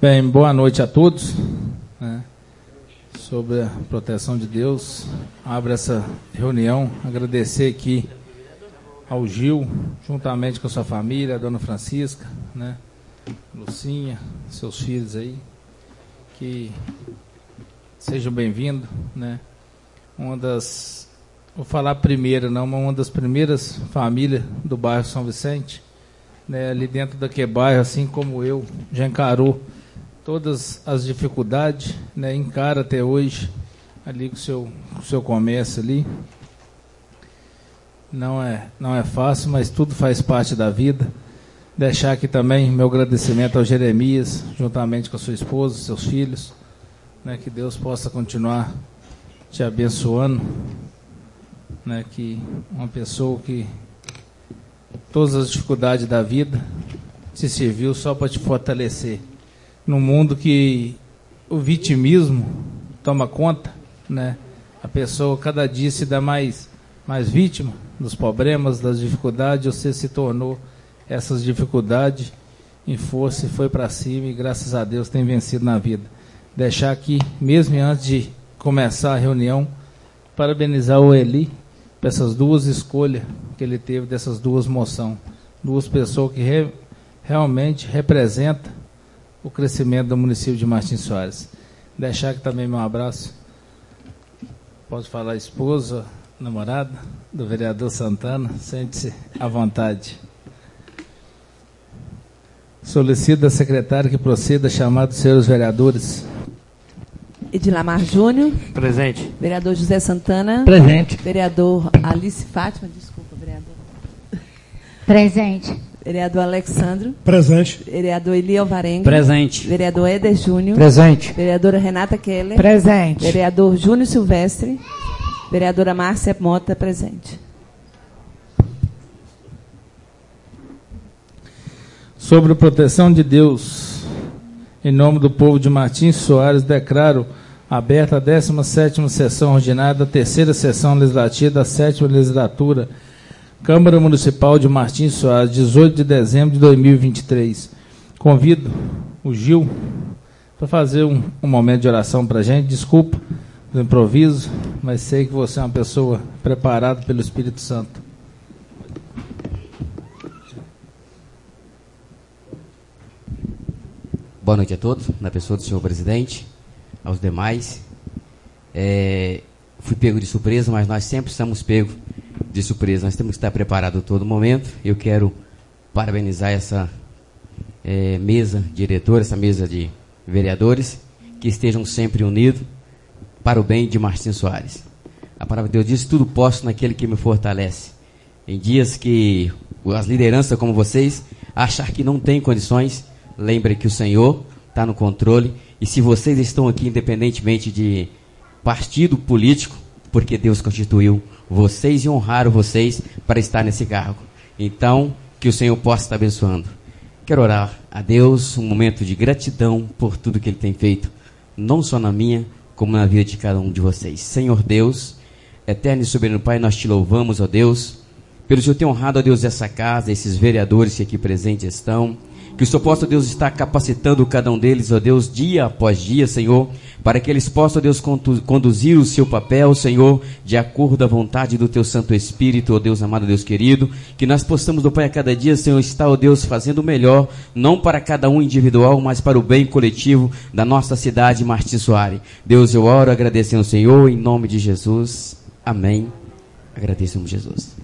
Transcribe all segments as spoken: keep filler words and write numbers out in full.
Bem, boa noite a todos. Né? Sobre a proteção de Deus, abro essa reunião, agradecer aqui ao Gil, juntamente com a sua família, a dona Francisca, né? Lucinha, seus filhos aí, que sejam bem-vindos, né? Uma das, vou falar primeiro, não, uma das primeiras famílias do bairro São Vicente, né? Ali dentro daquele bairro, assim como eu, já encarou todas as dificuldades, né? Encara até hoje, ali com o seu, com o seu comércio ali. Não é, não é fácil, mas tudo faz parte da vida. Deixar aqui também meu agradecimento ao Jeremias, juntamente com a sua esposa, seus filhos, né? Que Deus possa continuar te abençoando, né? Que uma pessoa que todas as dificuldades da vida te serviu só para te fortalecer. Num mundo que o vitimismo toma conta, né? A pessoa cada dia se dá mais, mais vítima dos problemas, das dificuldades. Você se tornou essas dificuldades em força e foi para cima e graças a Deus tem vencido na vida. Deixar aqui, mesmo antes de começar a reunião, parabenizar o Eli por essas duas escolhas que ele teve, dessas duas moções. Duas pessoas que re, realmente representam o crescimento do município de Martins Soares. Deixar aqui também meu abraço. Pode falar esposa, namorada do vereador Santana, sente-se à vontade. Solicito da secretária que proceda a chamar dos senhores vereadores. Edilamar Júnior. Presente. Vereador José Santana. Presente. Vereador Alice Fátima. Desculpa, vereador. Presente. Vereador Alexandro. Presente. Vereador Eli Alvarenga. Presente. Vereador Éder Júnior. Presente. Vereadora Renata Keller. Presente. Vereador Júnior Silvestre. Vereadora Márcia Mota, presente. Sobre a proteção de Deus, em nome do povo de Martins Soares, declaro aberta a décima sétima sessão ordinária da terceira sessão legislativa da sétima legislatura, Câmara Municipal de Martins Soares, dezoito de dezembro de dois mil e vinte e três. Convido o Gil para fazer um, um momento de oração para a gente. Desculpa do improviso, mas sei que você é uma pessoa preparada pelo Espírito Santo. Boa noite a todos, na pessoa do senhor presidente, aos demais. É, fui pego de surpresa, mas nós sempre estamos pegos de surpresa. Nós temos que estar preparados a todo momento. Eu quero parabenizar essa é, mesa diretora, essa mesa de vereadores, que estejam sempre unidos para o bem de Martins Soares. A palavra de Deus diz: tudo posso naquele que me fortalece. Em dias que as lideranças como vocês achar que não tem condições, lembre que o Senhor está no controle, e se vocês estão aqui independentemente de partido político, porque Deus constituiu vocês e honraram vocês para estar nesse cargo. Então, que o Senhor possa estar abençoando. Quero orar a Deus, um momento de gratidão por tudo que Ele tem feito, não só na minha, como na vida de cada um de vocês. Senhor Deus, eterno e soberano Pai, nós te louvamos, ó Deus, pelo Senhor ter honrado, ó Deus, essa casa, esses vereadores que aqui presentes estão. Que o Senhor possa, ó Deus, estar capacitando cada um deles, ó Deus, dia após dia, Senhor, para que eles possam, ó Deus, conduzir o seu papel, Senhor, de acordo à vontade do Teu Santo Espírito, ó Deus amado, Deus querido. Que nós possamos, ó Pai, a cada dia, Senhor, estar, ó Deus, fazendo o melhor, não para cada um individual, mas para o bem coletivo da nossa cidade, Martins Soares. Deus, eu oro agradecendo ao Senhor, em nome de Jesus. Amém. Agradecemos, Jesus.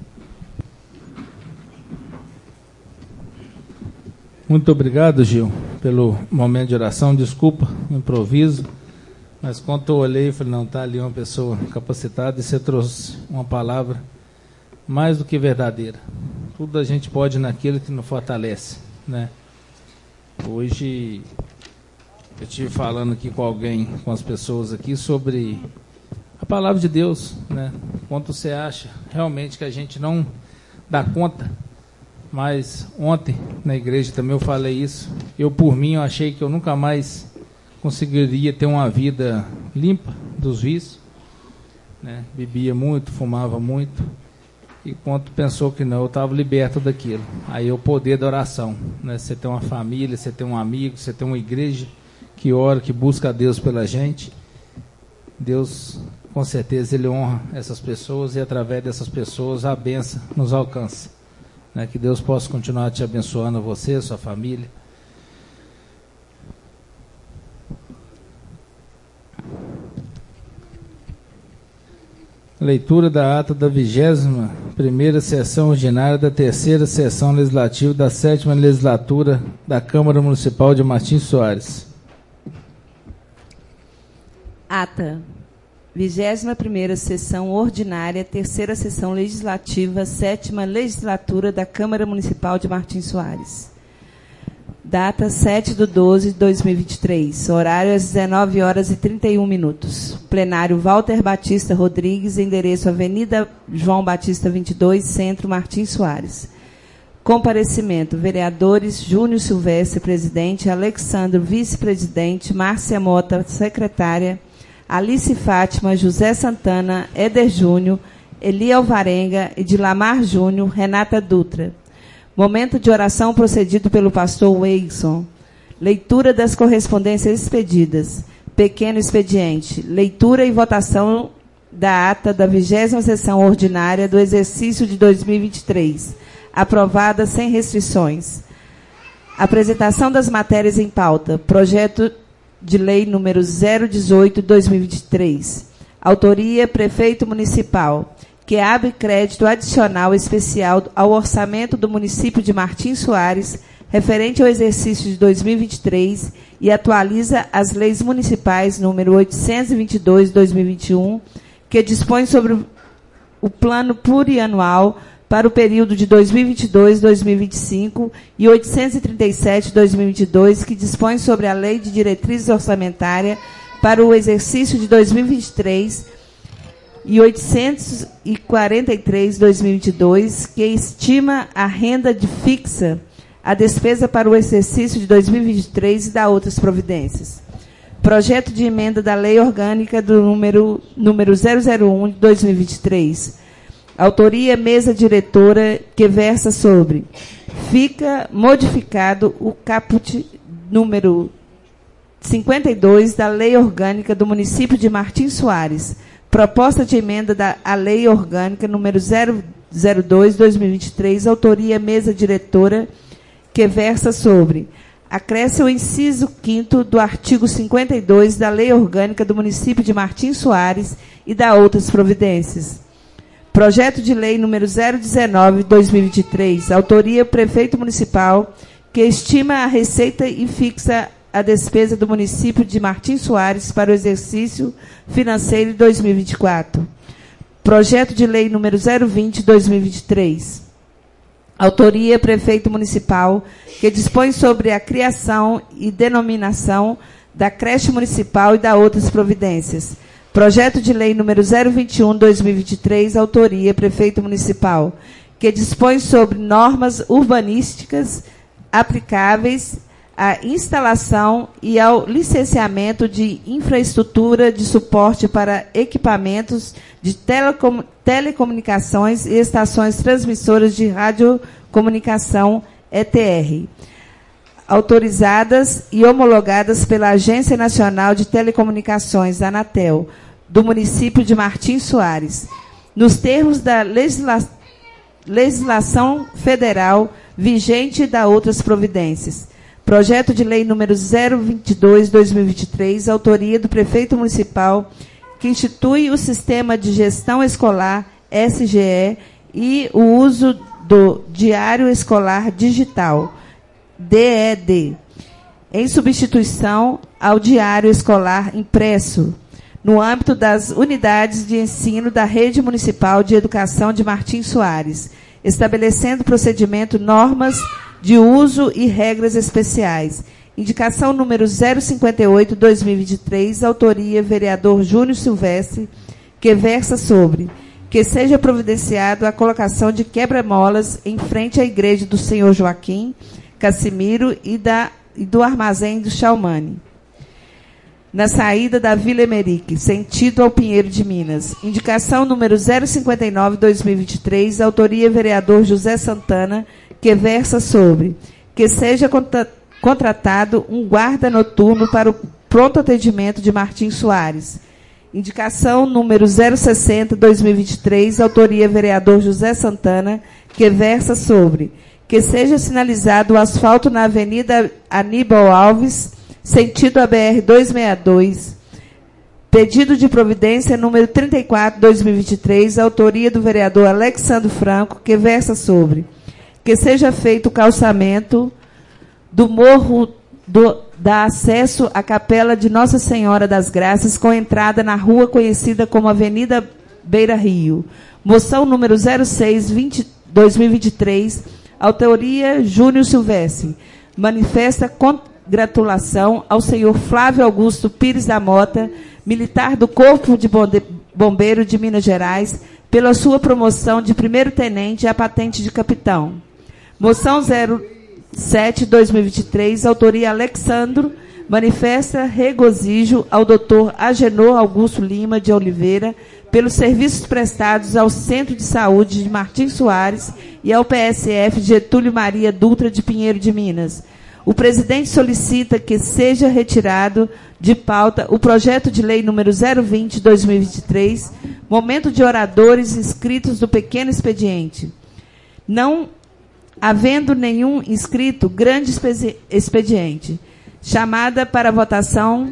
Muito obrigado, Gil, pelo momento de oração. Desculpa o improviso, mas quando eu olhei, eu falei, não, está ali uma pessoa capacitada, e você trouxe uma palavra mais do que verdadeira. Tudo a gente pode naquilo que nos fortalece, né? Hoje, eu estive falando aqui com alguém, com as pessoas aqui, sobre a palavra de Deus, né? Quanto você acha realmente que a gente não dá conta. Mas ontem, na igreja também eu falei isso. Eu, por mim, eu achei que eu nunca mais conseguiria ter uma vida limpa dos vícios, né? Bebia muito, fumava muito. E quando pensou que não, eu estava liberto daquilo. Aí é o poder da oração, né? Você tem uma família, você tem um amigo, você tem uma igreja que ora, que busca a Deus pela gente, Deus, com certeza, Ele honra essas pessoas e, através dessas pessoas, a bênção nos alcança. Né? Que Deus possa continuar te abençoando, a você, a sua família. Leitura da ata da vigésima primeira sessão ordinária da terceira sessão legislativa da sétima legislatura da Câmara Municipal de Martins Soares. Ata. vigésima primeira sessão ordinária, terceira sessão legislativa, sétima legislatura da Câmara Municipal de Martins Soares. Data sete de doze de dois mil e vinte e três. Horário às dezenove horas e trinta e um minutos. Plenário Walter Batista Rodrigues, endereço Avenida João Batista vinte e dois, Centro, Martins Soares. Comparecimento: vereadores Júnior Silvestre, presidente, Alexandro, vice-presidente, Márcia Mota, secretária, Alice Fátima, José Santana, Éder Júnior, Eli Alvarenga, Edilamar Júnior, Renata Dutra. Momento de oração procedido pelo pastor Weigson. Leitura das correspondências expedidas. Pequeno expediente. Leitura e votação da ata da vigésima sessão ordinária do exercício de dois mil e vinte e três. Aprovada sem restrições. Apresentação das matérias em pauta. Projeto de lei número zero dezoito de dois mil e vinte e três. Autoria: Prefeito Municipal, que abre crédito adicional especial ao orçamento do município de Martins Soares, referente ao exercício de dois mil e vinte e três, e atualiza as leis municipais número oitocentos e vinte e dois de dois mil e vinte e um, que dispõe sobre o plano plurianual para o período de dois mil e vinte e dois a dois mil e vinte e cinco, e oitocentos e trinta e sete de dois mil e vinte e dois, que dispõe sobre a Lei de Diretrizes Orçamentárias para o exercício de dois mil e vinte e três, e oitocentos e quarenta e três de dois mil e vinte e dois, que estima a renda de fixa, a despesa para o exercício de dois mil e vinte e três e dá outras providências. Projeto de emenda da Lei Orgânica do número, número zero zero um de dois mil e vinte e três. Autoria: mesa diretora, que versa sobre: fica modificado o caput número cinquenta e dois da Lei Orgânica do município de Martins Soares. Proposta de emenda da a Lei Orgânica número zero zero dois de dois mil e vinte e três, autoria: mesa diretora, que versa sobre: acresce o inciso quinto do artigo cinquenta e dois da Lei Orgânica do município de Martins Soares e dá outras providências. Projeto de lei número zero dezenove de dois mil e vinte e três, autoria: Prefeito Municipal, que estima a receita e fixa a despesa do município de Martins Soares para o exercício financeiro de dois mil e vinte e quatro. Projeto de lei número zero vinte de dois mil e vinte e três. Autoria: Prefeito Municipal, que dispõe sobre a criação e denominação da creche municipal e dá outras providências. Projeto de lei número zero vinte e um de dois mil e vinte e três. Autoria: Prefeito Municipal, que dispõe sobre normas urbanísticas aplicáveis à instalação e ao licenciamento de infraestrutura de suporte para equipamentos de telecom, telecomunicações e estações transmissoras de radiocomunicação E T R, autorizadas e homologadas pela Agência Nacional de Telecomunicações, Anatel, do município de Martins Soares, nos termos da legisla, legislação federal vigente e da outras providências. Projeto de lei número zero vinte e dois de dois mil e vinte e três, autoria do Prefeito Municipal, que institui o Sistema de Gestão Escolar, S G E, e o uso do Diário Escolar Digital, D E D, em substituição ao Diário Escolar Impresso, no âmbito das unidades de ensino da Rede Municipal de Educação de Martins Soares, estabelecendo procedimento, normas de uso e regras especiais. Indicação número zero cinquenta e oito de dois mil e vinte e três, autoria: vereador Júnior Silvestre, que versa sobre: que seja providenciado a colocação de quebra-molas em frente à igreja do Senhor Joaquim Cassimiro e, da, e do armazém do Chalmane, na saída da Vila Emerique, sentido ao Pinheiro de Minas. Indicação número zero cinquenta e nove de dois mil e vinte e três, autoria: vereador José Santana, que versa sobre: que seja contratado um guarda noturno para o pronto atendimento de Martins Soares. Indicação número zero sessenta, dois mil e vinte e três, autoria vereador José Santana, que versa sobre que seja sinalizado o asfalto na Avenida Aníbal Alves, sentido a B R duzentos e sessenta e dois. Pedido de providência número trinta e quatro, dois mil e vinte e três, autoria do vereador Alexandre Franco, que versa sobre que seja feito o calçamento do morro do, da acesso à Capela de Nossa Senhora das Graças, com entrada na rua conhecida como Avenida Beira Rio. Moção número zero seis, dois mil e vinte e três, autoria Júnior Silvestre. Manifesta congratulação ao senhor Flávio Augusto Pires da Mota, militar do Corpo de Bombeiro de Minas Gerais, pela sua promoção de primeiro-tenente à patente de capitão. Moção zero sete, dois mil e vinte e três, autoria Alexandro, manifesta regozijo ao doutor Agenor Augusto Lima de Oliveira pelos serviços prestados ao Centro de Saúde de Martins Soares e ao P S F Getúlio Maria Dutra de Pinheiro de Minas. O presidente solicita que seja retirado de pauta o projeto de lei número zero vinte, dois mil e vinte e três, momento de oradores inscritos do pequeno expediente. Não havendo nenhum inscrito, grande expediente. Chamada para votação,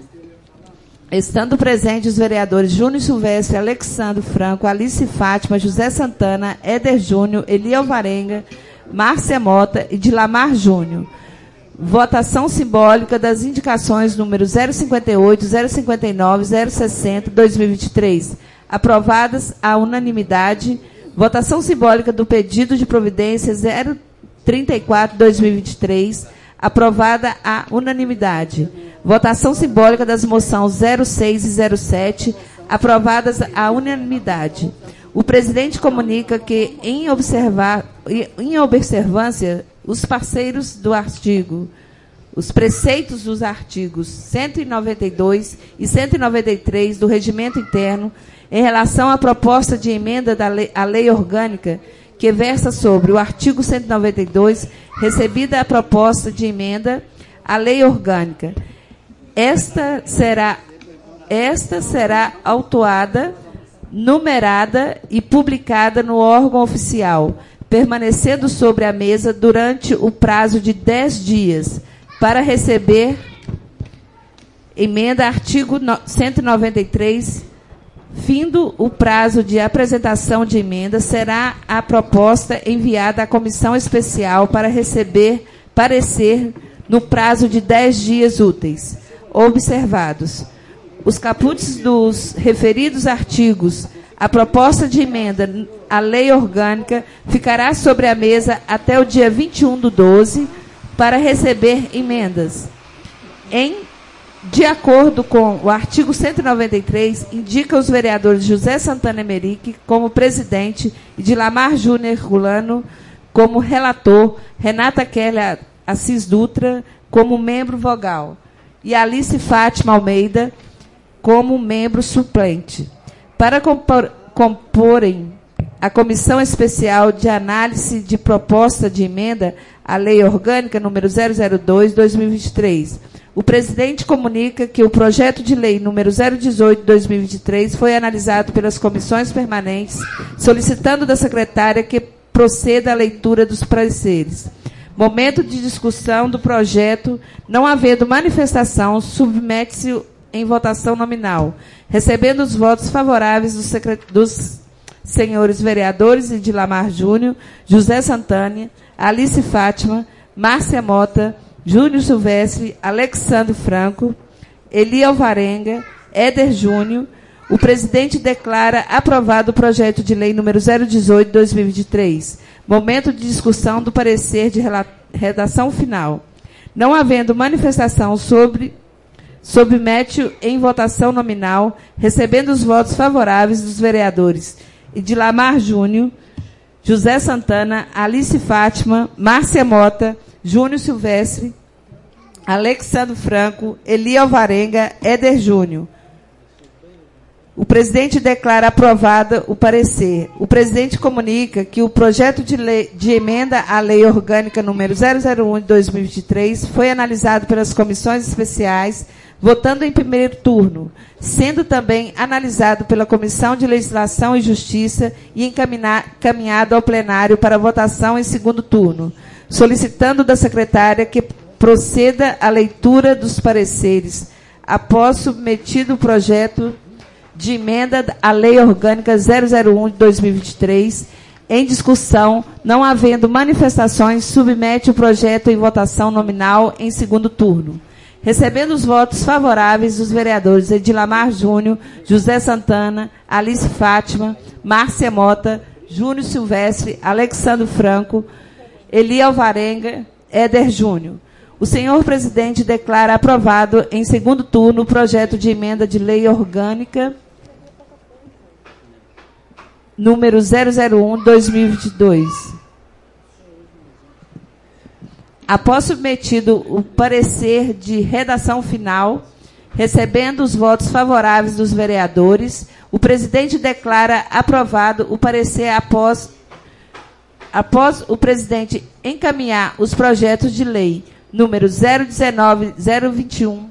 estando presentes os vereadores Júnior Silvestre, Alexandre Franco, Alice Fátima, José Santana, Éder Júnior, Eli Alvarenga, Márcia Mota e Dilamar Júnior. Votação simbólica das indicações número zero cinquenta e oito, zero cinquenta e nove, zero sessenta, dois mil e vinte e três, aprovadas à unanimidade. Votação simbólica do pedido de providência zero trinta e quatro, dois mil e vinte e três, aprovada à unanimidade. Votação simbólica das moções zero seis e zero sete, aprovadas à unanimidade. O presidente comunica que, em, observar, em observância, os parceiros do artigo, os preceitos dos artigos cento e noventa e dois e cento e noventa e três do Regimento Interno, em relação à proposta de emenda da lei, à lei orgânica, que versa sobre o artigo cento e noventa e dois, recebida a proposta de emenda à lei orgânica. Esta será, esta será autuada, numerada e publicada no órgão oficial, permanecendo sobre a mesa durante o prazo de dez dias, para receber emenda artigo cento e noventa e três. Findo o prazo de apresentação de emenda, será a proposta enviada à comissão especial para receber parecer no prazo de dez dias úteis. Observados os caputs dos referidos artigos, a proposta de emenda à lei orgânica ficará sobre a mesa até o dia vinte e um do doze para receber emendas. Em De acordo com o artigo cento e noventa e três, indica os vereadores José Santana Emerick como presidente e Dilamar Júnior Rulano como relator, Renata Kelly Assis Dutra como membro vogal e Alice Fátima Almeida como membro suplente. Para compor, comporem a Comissão Especial de Análise de Proposta de Emenda à Lei Orgânica número zero zero dois, dois mil e vinte e três, o presidente comunica que o projeto de lei número zero dezoito, dois mil e vinte e três foi analisado pelas comissões permanentes, solicitando da secretária que proceda à leitura dos pareceres. Momento de discussão do projeto, não havendo manifestação, submete-se em votação nominal, recebendo os votos favoráveis dos, secret... dos senhores vereadores Dilamar Júnior, José Santana, Alice Fátima, Márcia Mota, Júnior Silvestre, Alexandre Franco, Eli Alvarenga, Éder Júnior. O presidente declara aprovado o projeto de lei número zero dezoito, dois mil e vinte e três. Momento de discussão do parecer de redação final. Não havendo manifestação sobre, submete em votação nominal, recebendo os votos favoráveis dos vereadores Dilamar Júnior, José Santana, Alice Fátima, Márcia Mota, Júnior Silvestre, Alexandre Franco, Eli Alvarenga, Éder Júnior. O presidente declara aprovado o parecer. O presidente comunica que o projeto de, lei, de emenda à Lei Orgânica número zero zero um de dois mil e vinte e três foi analisado pelas comissões especiais, votando em primeiro turno, sendo também analisado pela Comissão de Legislação e Justiça e encaminhado ao plenário para votação em segundo turno, solicitando da secretária que proceda à leitura dos pareceres, após submetido o projeto de emenda à Lei Orgânica zero zero um de dois mil e vinte e três, em discussão, não havendo manifestações, submete o projeto em votação nominal em segundo turno. Recebendo os votos favoráveis dos vereadores Edilamar Júnior, José Santana, Alice Fátima, Márcia Mota, Júnior Silvestre, Alexandre Franco, Eli Alvarenga, Éder Júnior. O senhor presidente declara aprovado em segundo turno o projeto de emenda de lei orgânica número zero zero um de dois mil e vinte e dois. Após submetido o parecer de redação final, recebendo os votos favoráveis dos vereadores, o presidente declara aprovado o parecer após, após o presidente encaminhar os projetos de lei número zero dezenove, zero vinte e um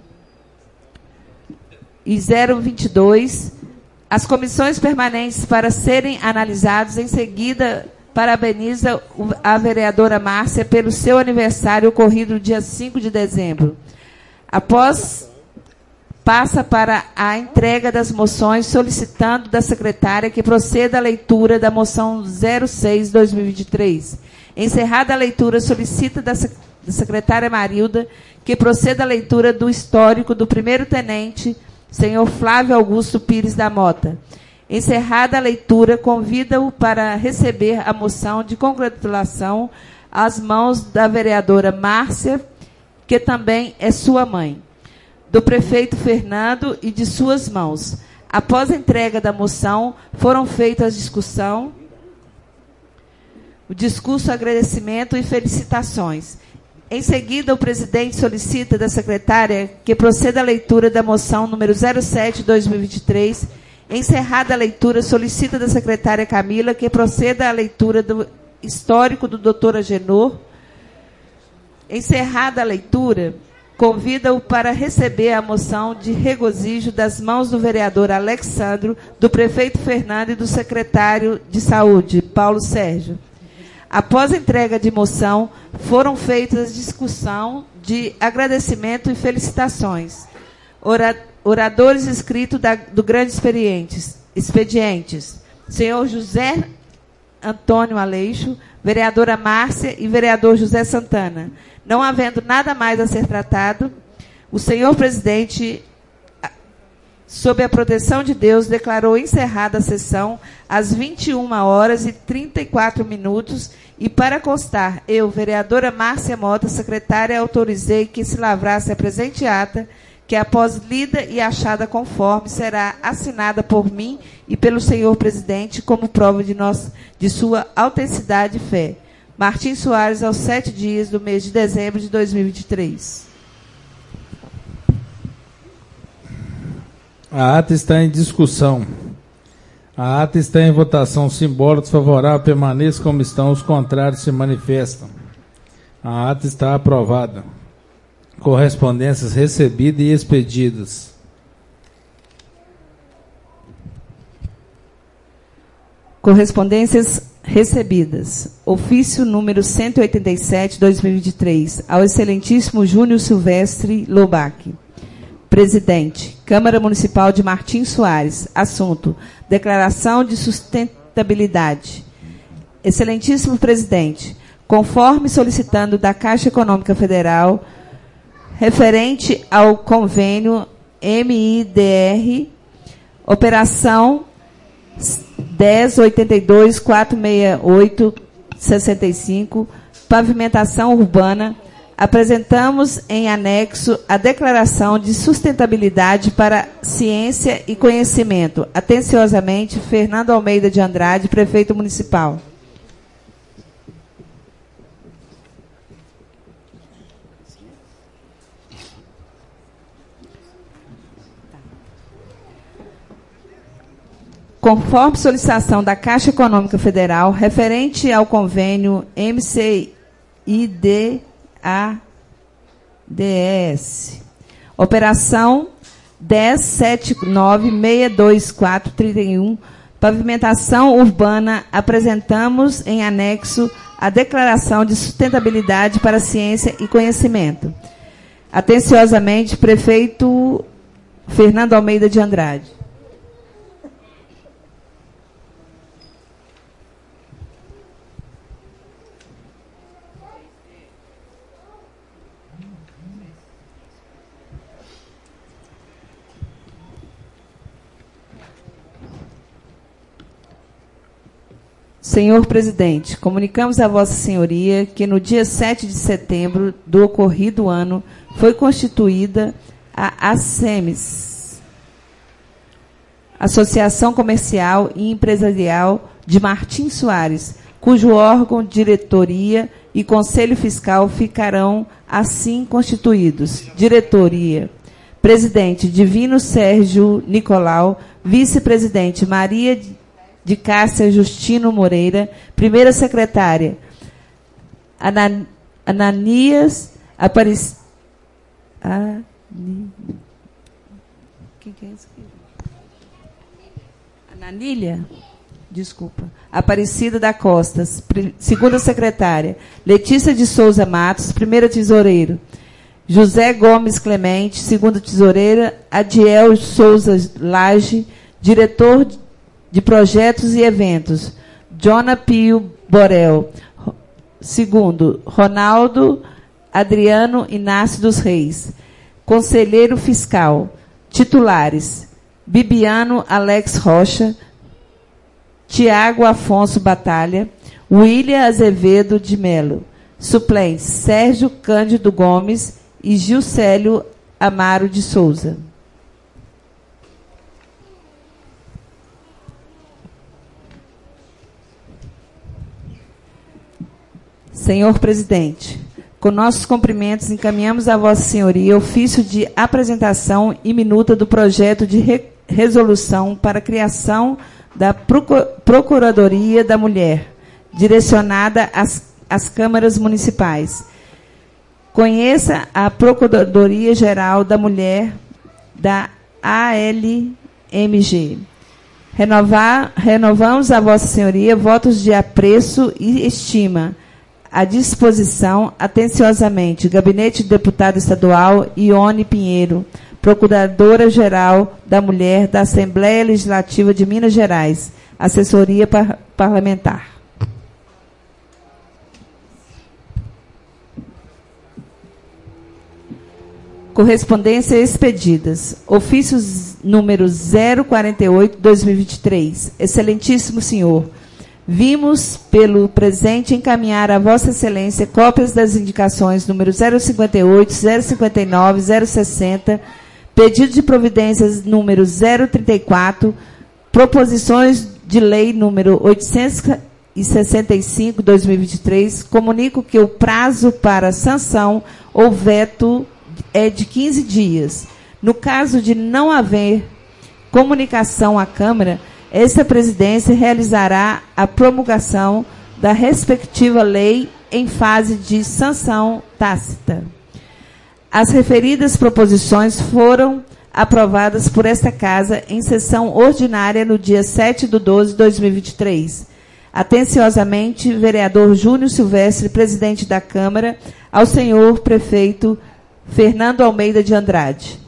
e zero vinte e dois, as comissões permanentes para serem analisados. Em seguida, parabeniza a vereadora Márcia pelo seu aniversário ocorrido no dia cinco de dezembro. Após, passa para a entrega das moções, solicitando da secretária que proceda à leitura da moção zero seis de dois mil e vinte e três. Encerrada a leitura, solicita da secretária Marilda que proceda à leitura do histórico do primeiro-tenente, senhor Flávio Augusto Pires da Mota. Encerrada a leitura, convida-o para receber a moção de congratulação às mãos da vereadora Márcia, que também é sua mãe, do prefeito Fernando e de suas mãos. Após a entrega da moção, foram feitas a discussão, o discurso, agradecimento e felicitações. Em seguida, o presidente solicita da secretária que proceda à leitura da moção número zero sete de dois mil e vinte e três. Encerrada a leitura, solicita da secretária Camila que proceda à leitura do histórico do doutor Agenor. Encerrada a leitura, convida-o para receber a moção de regozijo das mãos do vereador Alexandro, do prefeito Fernando e do secretário de Saúde, Paulo Sérgio. Após a entrega de moção, foram feitas discussão de agradecimento e felicitações. Ora, oradores inscritos da, do Grande Experientes, Expedientes, senhor José Antônio Aleixo, vereadora Márcia e vereador José Santana. Não havendo nada mais a ser tratado, o senhor presidente, sob a proteção de Deus, declarou encerrada a sessão às vinte e uma horas e trinta e quatro minutos e, para constar, eu, vereadora Márcia Mota, secretária, autorizei que se lavrasse a presente ata, que após lida e achada conforme, será assinada por mim e pelo senhor presidente como prova de, nossa, de sua autenticidade e fé. Martim Soares, aos sete dias do mês de dezembro de dois mil e vinte e três. A ata está em discussão. A ata está em votação. Simbólicos favoráveis permaneçam como estão, os contrários se manifestam. A ata está aprovada. Correspondências recebidas e expedidas. Correspondências recebidas. Ofício número cento e oitenta e sete, dois mil e vinte e três, ao excelentíssimo Júnior Silvestre Lobac. Presidente, Câmara Municipal de Martim Soares. Assunto: declaração de sustentabilidade. Excelentíssimo presidente, conforme solicitando da Caixa Econômica Federal, referente ao convênio M I D R, operação dez oitenta e dois, quatrocentos e sessenta e oito, sessenta e cinco, pavimentação urbana, apresentamos em anexo a declaração de sustentabilidade para ciência e conhecimento. Atenciosamente, Fernando Almeida de Andrade, prefeito municipal. conforme solicitação da Caixa Econômica Federal, referente ao convênio M C I D A D S, operação dez sete nove seis dois quatro três um, pavimentação urbana, apresentamos em anexo a Declaração de Sustentabilidade para a Ciência e Conhecimento. Atenciosamente, prefeito Fernando Almeida de Andrade. Senhor presidente, comunicamos a Vossa Senhoria que no dia sete de setembro do ocorrido ano foi constituída a ACEMES, Associação Comercial e Empresarial de Martins Soares, cujo órgão, diretoria e conselho fiscal ficarão assim constituídos. Diretoria: presidente Divino Sérgio Nicolau, vice-presidente Maria de Cássia Justino Moreira, primeira secretária Anan, Ananias Aparecida. Quem que é isso aqui? Ananília? Desculpa. Aparecida da Costa, segunda secretária. Letícia de Souza Matos, primeira tesoureira. José Gomes Clemente, segunda tesoureira. Adiel Souza Lage, diretor de de Projetos e Eventos. Jona Pio Borel. Segundo, Ronaldo Adriano Inácio dos Reis. Conselheiro Fiscal. Titulares: Bibiano Alex Rocha, Tiago Afonso Batalha, William Azevedo de Melo. Suplentes: Sérgio Cândido Gomes e Gilcélio Amaro de Souza. Senhor presidente, com nossos cumprimentos, encaminhamos a Vossa Senhoria ofício de apresentação e minuta do projeto de re resolução para a criação da Procuradoria da Mulher, direcionada às, às câmaras municipais. Conheça a Procuradoria-Geral da Mulher da A L M G. Renovar, renovamos a Vossa Senhoria votos de apreço e estima à disposição, atenciosamente, Gabinete de Deputado Estadual Ione Pinheiro, Procuradora-Geral da Mulher da Assembleia Legislativa de Minas Gerais, Assessoria par Parlamentar. Correspondência expedidas. Ofícios número zero quarenta e oito, dois mil e vinte e três. Excelentíssimo senhor, vimos pelo presente encaminhar a Vossa Excelência cópias das indicações número zero cinquenta e oito, zero cinquenta e nove, zero sessenta, pedido de providências número zero trinta e quatro, proposições de lei número oitocentos e sessenta e cinco, dois mil e vinte e três. Comunico que o prazo para sanção ou veto é de quinze dias. No caso de não haver comunicação à Câmara, esta presidência realizará a promulgação da respectiva lei em fase de sanção tácita. As referidas proposições foram aprovadas por esta Casa em sessão ordinária no dia sete de doze de dois mil e vinte e três. Atenciosamente, vereador Júnior Silvestre, presidente da Câmara, ao senhor prefeito Fernando Almeida de Andrade.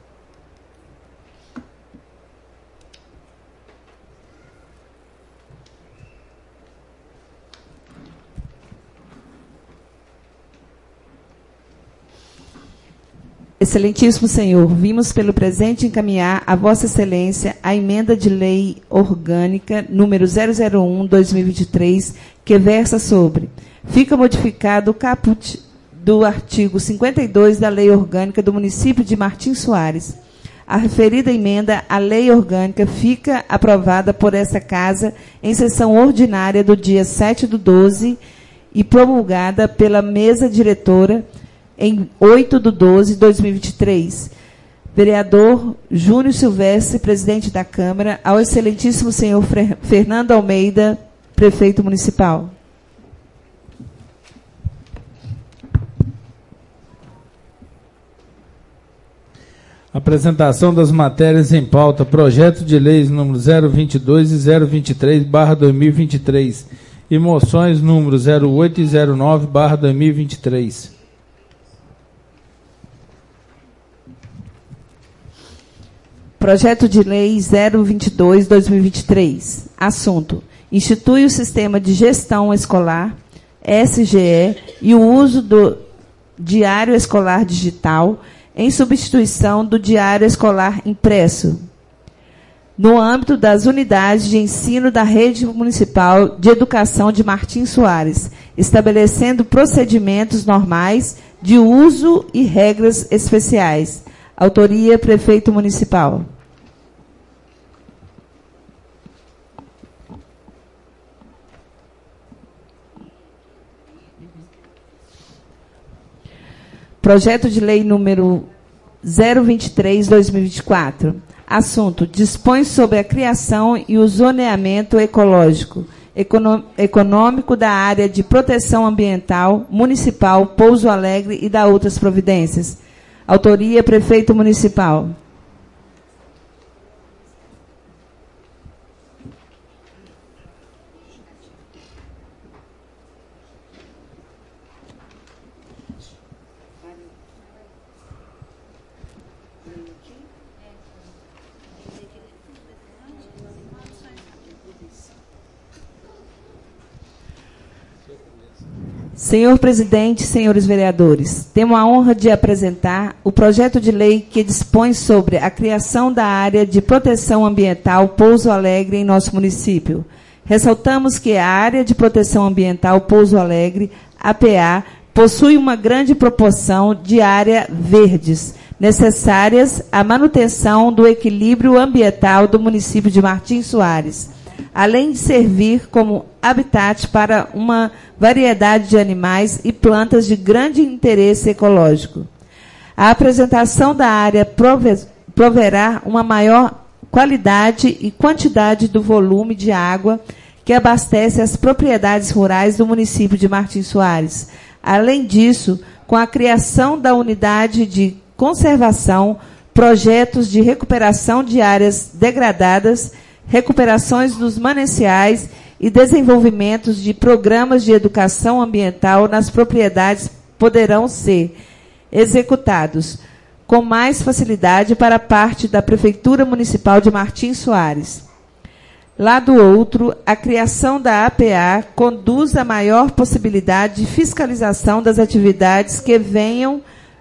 Excelentíssimo senhor, vimos pelo presente encaminhar a Vossa Excelência a emenda de lei orgânica número zero zero um, dois mil e vinte e três, que versa sobre: fica modificado o caput do artigo cinquenta e dois da Lei Orgânica do município de Martins Soares. A referida emenda à Lei Orgânica fica aprovada por esta Casa em sessão ordinária do dia sete de doze e promulgada pela mesa diretora em oito de doze de dois mil e vinte e três. vereador Júnior Silvestre, presidente da Câmara, ao excelentíssimo senhor Fernando Almeida, prefeito municipal. Apresentação das matérias em pauta. Projeto de leis número zero vinte e dois e zero vinte e três barra dois mil e vinte e três. E moções número zero oito e zero nove barra dois mil e vinte e três. Projeto de lei zero vinte e dois barra dois mil e vinte e três. Assunto: institui o sistema de gestão escolar, S G E, e o uso do diário escolar digital em substituição do diário escolar impresso, no âmbito das unidades de ensino da Rede Municipal de Educação de Martins Soares, estabelecendo procedimentos normais de uso e regras especiais. Autoria: Prefeito Municipal. Projeto de lei número zero vinte e três barra dois mil e vinte e quatro. Assunto: dispõe sobre a criação e o zoneamento ecológico, econômico da área de proteção ambiental municipal Pouso Alegre e da outras providências. Autoria: Prefeito Municipal. Senhor presidente, senhores vereadores, tenho a honra de apresentar o projeto de lei que dispõe sobre a criação da área de proteção ambiental Pouso Alegre em nosso município. Ressaltamos que a área de proteção ambiental Pouso Alegre, A P A, possui uma grande proporção de áreas verdes, necessárias à manutenção do equilíbrio ambiental do município de Martins Soares, além de servir como habitat para uma variedade de animais e plantas de grande interesse ecológico. A apresentação da área prove proverá uma maior qualidade e quantidade do volume de água que abastece as propriedades rurais do município de Martins Soares. Além disso, com a criação da unidade de conservação, projetos de recuperação de áreas degradadas, recuperações dos mananciais e desenvolvimentos de programas de educação ambiental nas propriedades poderão ser executados com mais facilidade para parte da Prefeitura Municipal de Martins Soares. Lado outro, a criação da A P A conduz a maior possibilidade de fiscalização das atividades que venham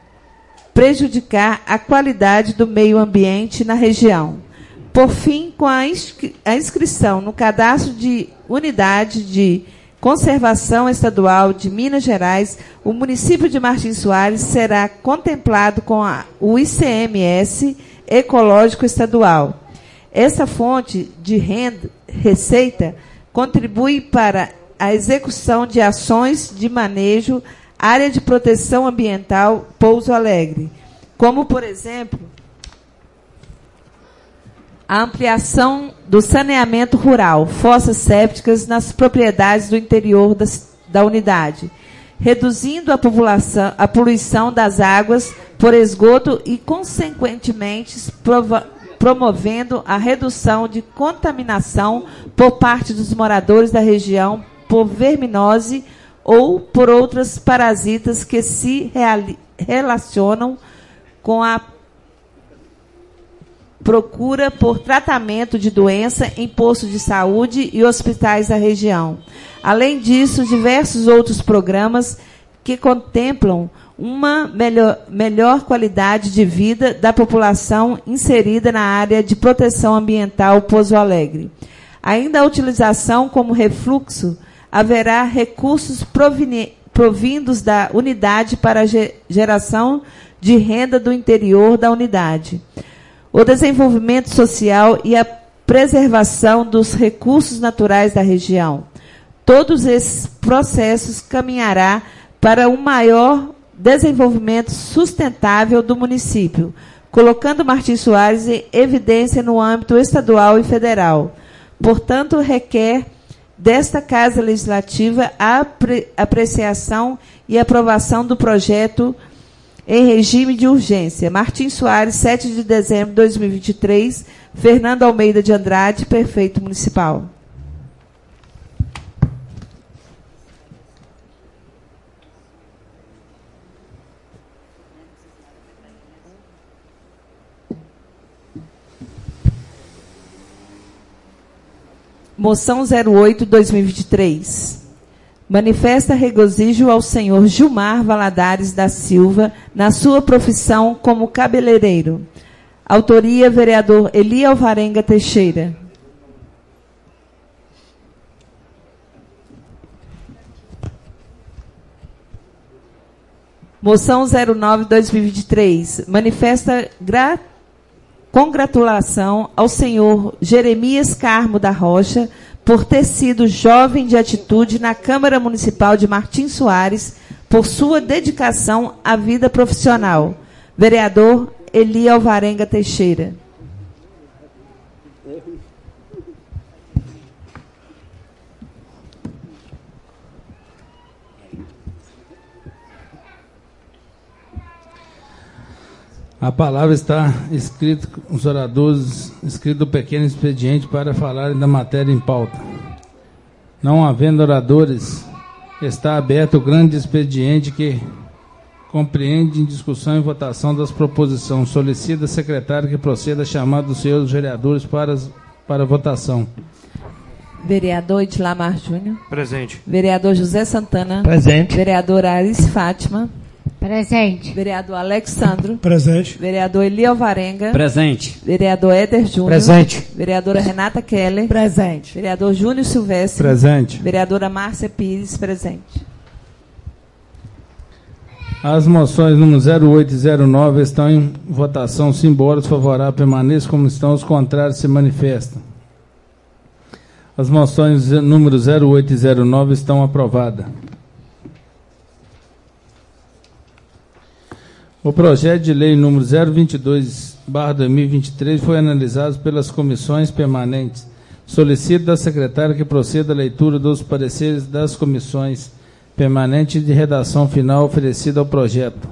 prejudicar a qualidade do meio ambiente na região. Por fim, com a, inscri a inscrição no Cadastro de Unidade de Conservação Estadual de Minas Gerais, o município de Martins Soares será contemplado com a, o I C M S Ecológico Estadual. Essa fonte de renda, receita contribui para a execução de ações de manejo, área de proteção ambiental Pouso Alegre, como, por exemplo, a ampliação do saneamento rural, fossas sépticas nas propriedades do interior das, da unidade, reduzindo a, população, a poluição das águas por esgoto e, consequentemente, prova, promovendo a redução de contaminação por parte dos moradores da região por verminose ou por outras parasitas que se reali, relacionam com a procura por tratamento de doença em postos de saúde e hospitais da região. Além disso, diversos outros programas que contemplam uma melhor, melhor qualidade de vida da população inserida na área de proteção ambiental Pouso Alegre. Ainda a utilização como refluxo, haverá recursos provindos da unidade para a geração de renda do interior da unidade, o desenvolvimento social e a preservação dos recursos naturais da região. Todos esses processos caminhará para um maior desenvolvimento sustentável do município, colocando Martins Soares em evidência no âmbito estadual e federal. Portanto, requer desta Casa Legislativa a apre- apreciação e aprovação do projeto em regime de urgência. Martins Soares, sete de dezembro de dois mil e vinte e três, Fernando Almeida de Andrade, prefeito municipal. Moção zero oito, dois mil e vinte e três. Manifesta regozijo ao senhor Gilmar Valadares da Silva na sua profissão como cabeleireiro. Autoria, vereador Eli Alvarenga Teixeira. Moção zero nove, dois mil e vinte e três. Manifesta gra... congratulação ao senhor Jeremias Carmo da Rocha por ter sido jovem de atitude na Câmara Municipal de Martins Soares por sua dedicação à vida profissional. Vereador Eli Alvarenga Teixeira. A palavra está escrita, os oradores, escrito o pequeno expediente para falarem da matéria em pauta. Não havendo oradores, está aberto o grande expediente que compreende em discussão e votação das proposições. Solicita a secretária que proceda a chamada dos senhores vereadores para, para votação. Vereador Idlamar Júnior. Presente. Vereador José Santana. Presente. Vereadora Alice Fátima. Presente. Vereador Alexandro. Presente. Vereador Eli Alvarenga. Presente. Vereador Éder Júnior. Presente. Vereadora Renata Keller. Presente. Vereador Júnior Silvestre. Presente. Vereadora Márcia Pires. Presente. As moções número zero oito e zero nove estão em votação. Simbólicos favoráveis permaneçam como estão, os contrários se manifestam. As moções número zero oito e zero nove estão aprovadas. O projeto de lei número zero vinte e dois barra dois mil e vinte e três foi analisado pelas comissões permanentes. Solicito da secretária que proceda à leitura dos pareceres das comissões permanentes de redação final oferecida ao projeto.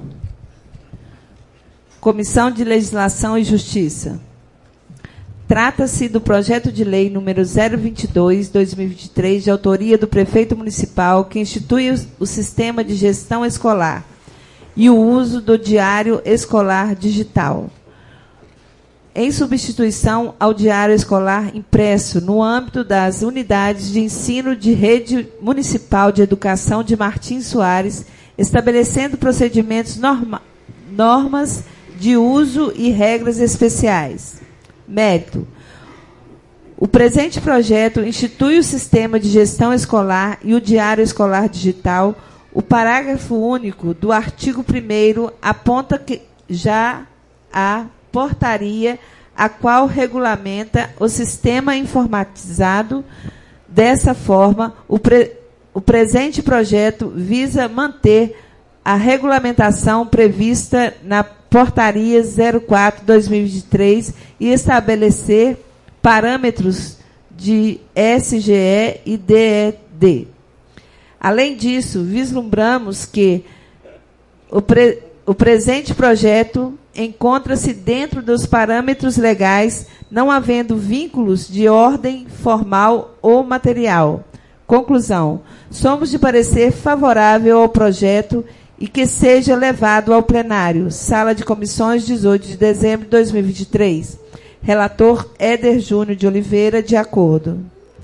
Comissão de Legislação e Justiça. Trata-se do projeto de lei número zero vinte e dois barra dois mil e vinte e três, de autoria do prefeito municipal, que institui o, o sistema de gestão escolar e o uso do diário escolar digital, em substituição ao diário escolar impresso, no âmbito das unidades de ensino de rede municipal de educação de Martins Soares, estabelecendo procedimentos, norma, normas de uso e regras especiais. Mérito. O presente projeto institui o sistema de gestão escolar e o diário escolar digital. O parágrafo único do artigo primeiro aponta que já a portaria a qual regulamenta o sistema informatizado. Dessa forma, o, pre, o presente projeto visa manter a regulamentação prevista na portaria zero quatro barra dois mil e vinte e três e estabelecer parâmetros de S G E e D E D. Além disso, vislumbramos que o, pre, o presente projeto encontra-se dentro dos parâmetros legais, não havendo vínculos de ordem formal ou material. Conclusão. Somos de parecer favorável ao projeto e que seja levado ao plenário. Sala de Comissões, dezoito de dezembro de dois mil e vinte e três. Relator Éder Júnior de Oliveira, de acordo.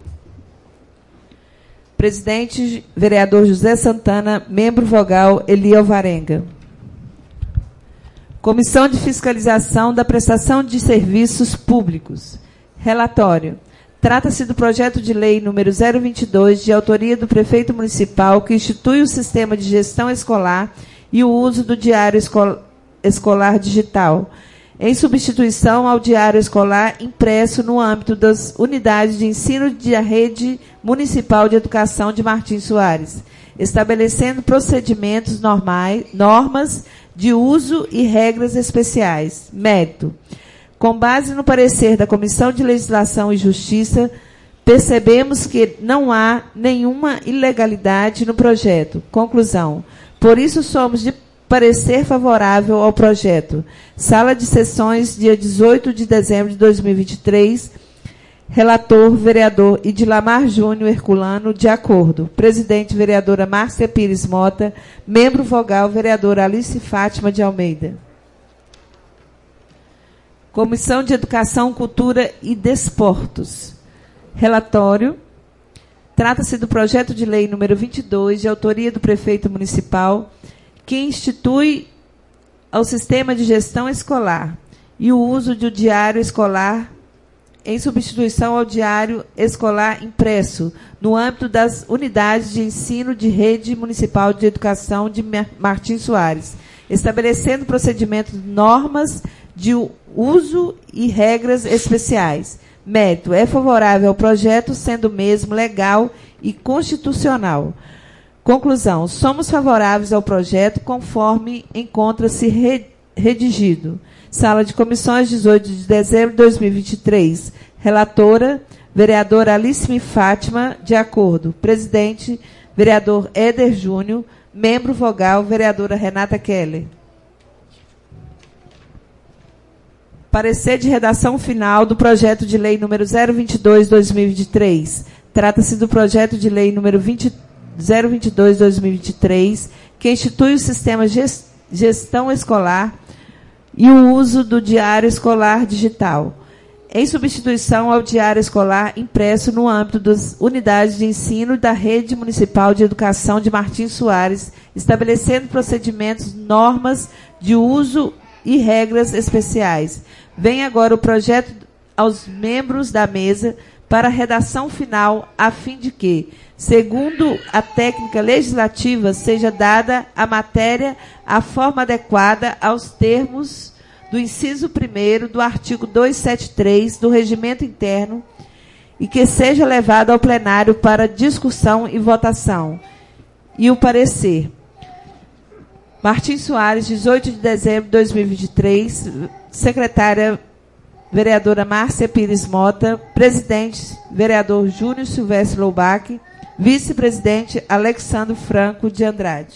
Presidente, vereador José Santana, membro vogal Eli Alvarenga. Comissão de Fiscalização da Prestação de Serviços Públicos. Relatório. Trata-se do projeto de lei número zero vinte e dois, de autoria do prefeito municipal, que institui o sistema de gestão escolar e o uso do diário escol- escolar digital, em substituição ao diário escolar impresso no âmbito das unidades de ensino da Rede Municipal de Educação de Martins Soares, estabelecendo procedimentos normais, normas de uso e regras especiais. Mérito. Com base no parecer da Comissão de Legislação e Justiça, percebemos que não há nenhuma ilegalidade no projeto. Conclusão. Por isso, somos de parecer favorável ao projeto. Sala de sessões, dia dezoito de dezembro de dois mil e vinte e três. Relator, vereador Idilamar Júnior Herculano, de acordo. Presidente, vereadora Márcia Pires Mota. Membro vogal, vereadora Alice Fátima de Almeida. Comissão de Educação, Cultura e Desportos. Relatório. Trata-se do projeto de lei número vinte e dois, de autoria do prefeito municipal, que institui ao sistema de gestão escolar e o uso do diário escolar em substituição ao diário escolar impresso, no âmbito das unidades de ensino de rede municipal de educação de Martins Soares, estabelecendo procedimentos, normas de uso e regras especiais. Mérito. É favorável ao projeto, sendo o mesmo legal e constitucional. Conclusão. Somos favoráveis ao projeto, conforme encontra-se redigido. Sala de Comissões, dezoito de dezembro de dois mil e vinte e três. Relatora, vereadora Alice Fátima, de acordo. Presidente, vereador Éder Júnior. Membro vogal, vereadora Renata Keller. Parecer de redação final do projeto de lei número zero vinte e dois, dois mil e vinte e três. Trata-se do projeto de lei número zero vinte e dois, dois mil e vinte e três, que institui o sistema gestão escolar e o uso do diário escolar digital, em substituição ao diário escolar impresso no âmbito das unidades de ensino da Rede Municipal de Educação de Martins Soares, estabelecendo procedimentos, normas de uso e regras especiais. Vem agora o projeto aos membros da mesa para a redação final, a fim de que, segundo a técnica legislativa, seja dada à matéria a forma adequada aos termos do inciso primeiro do artigo duzentos e setenta e três do Regimento Interno e que seja levado ao plenário para discussão e votação. E o parecer. Martins Soares, dezoito de dezembro de dois mil e vinte e três, secretária vereadora Márcia Pires Mota, presidente vereador Júnior Silvestre Loubach, vice-presidente Alexandre Franco de Andrade.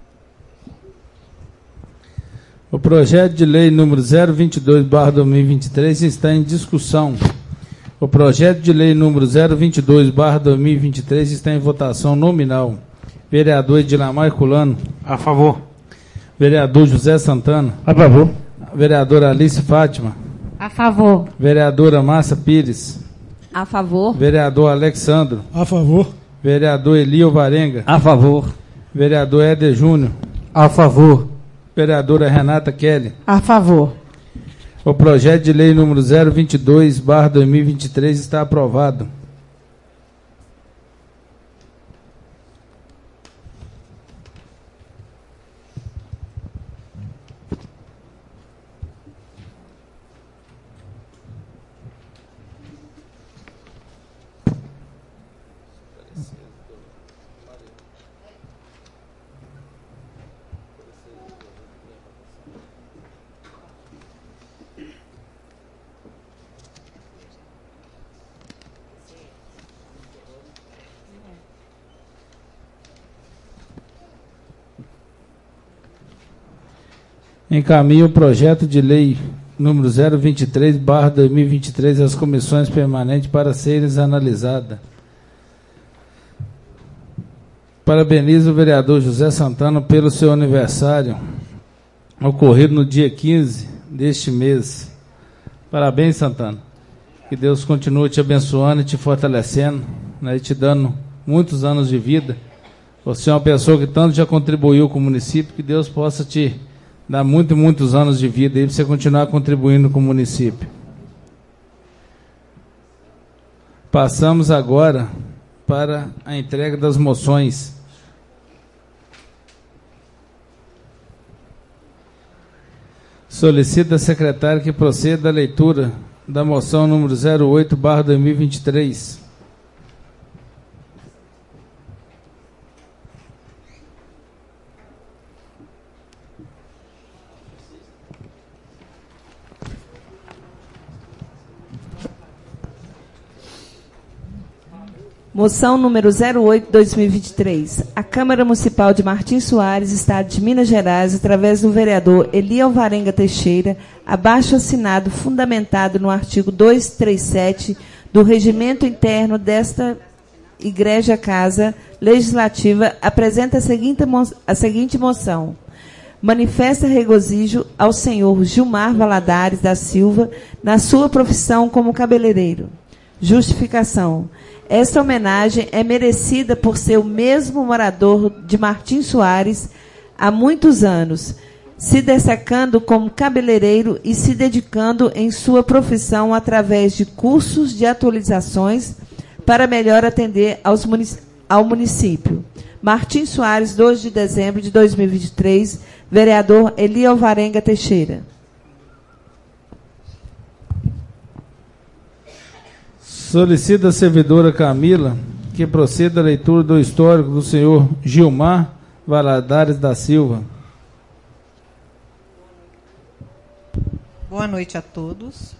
O projeto de lei número zero vinte e dois barra dois mil e vinte e três está em discussão. O projeto de lei número zero vinte e dois barra dois mil e vinte e três está em votação nominal. Vereador Idilamar Herculano. A favor. Vereador José Santana. A favor. Vereadora Alice Fátima. A favor. Vereadora Márcia Pires. A favor. Vereador Alexandro. A favor. Vereador Elio Varenga. A favor. Vereador Éder Júnior. A favor. Vereadora Renata Kelly. A favor. O projeto de lei número zero vinte e dois barra dois mil e vinte e três está aprovado. Encaminho o projeto de lei número zero vinte e três barra dois mil e vinte e três às comissões permanentes para serem analisadas. Parabenizo o vereador José Santana pelo seu aniversário, ocorrido no dia quinze deste mês. Parabéns, Santana. Que Deus continue te abençoando e te fortalecendo, né, e te dando muitos anos de vida. Você é uma pessoa que tanto já contribuiu com o município, que Deus possa te dar muitos, muitos anos de vida aí para você continuar contribuindo com o município. Passamos agora para a entrega das moções. Solicito a secretária que proceda à leitura da moção número zero oito barra dois mil e vinte e três. Moção número zero oito barra dois mil e vinte e três. A Câmara Municipal de Martins Soares, Estado de Minas Gerais, através do vereador Eli Alvarenga Teixeira, abaixo assinado fundamentado no artigo duzentos e trinta e sete do Regimento Interno desta Igreja Casa Legislativa, apresenta a seguinte, a seguinte moção. Manifesta regozijo ao senhor Gilmar Valadares da Silva na sua profissão como cabeleireiro. Justificação. Esta homenagem é merecida por ser o mesmo morador de Martins Soares há muitos anos, se destacando como cabeleireiro e se dedicando em sua profissão através de cursos de atualizações para melhor atender aos munic- ao município. Martins Soares, dois de dezembro de dois mil e vinte e três, vereador Eli Alvarenga Teixeira. Solicita a servidora Camila que proceda a leitura do histórico do senhor Gilmar Valadares da Silva. Boa noite a todos.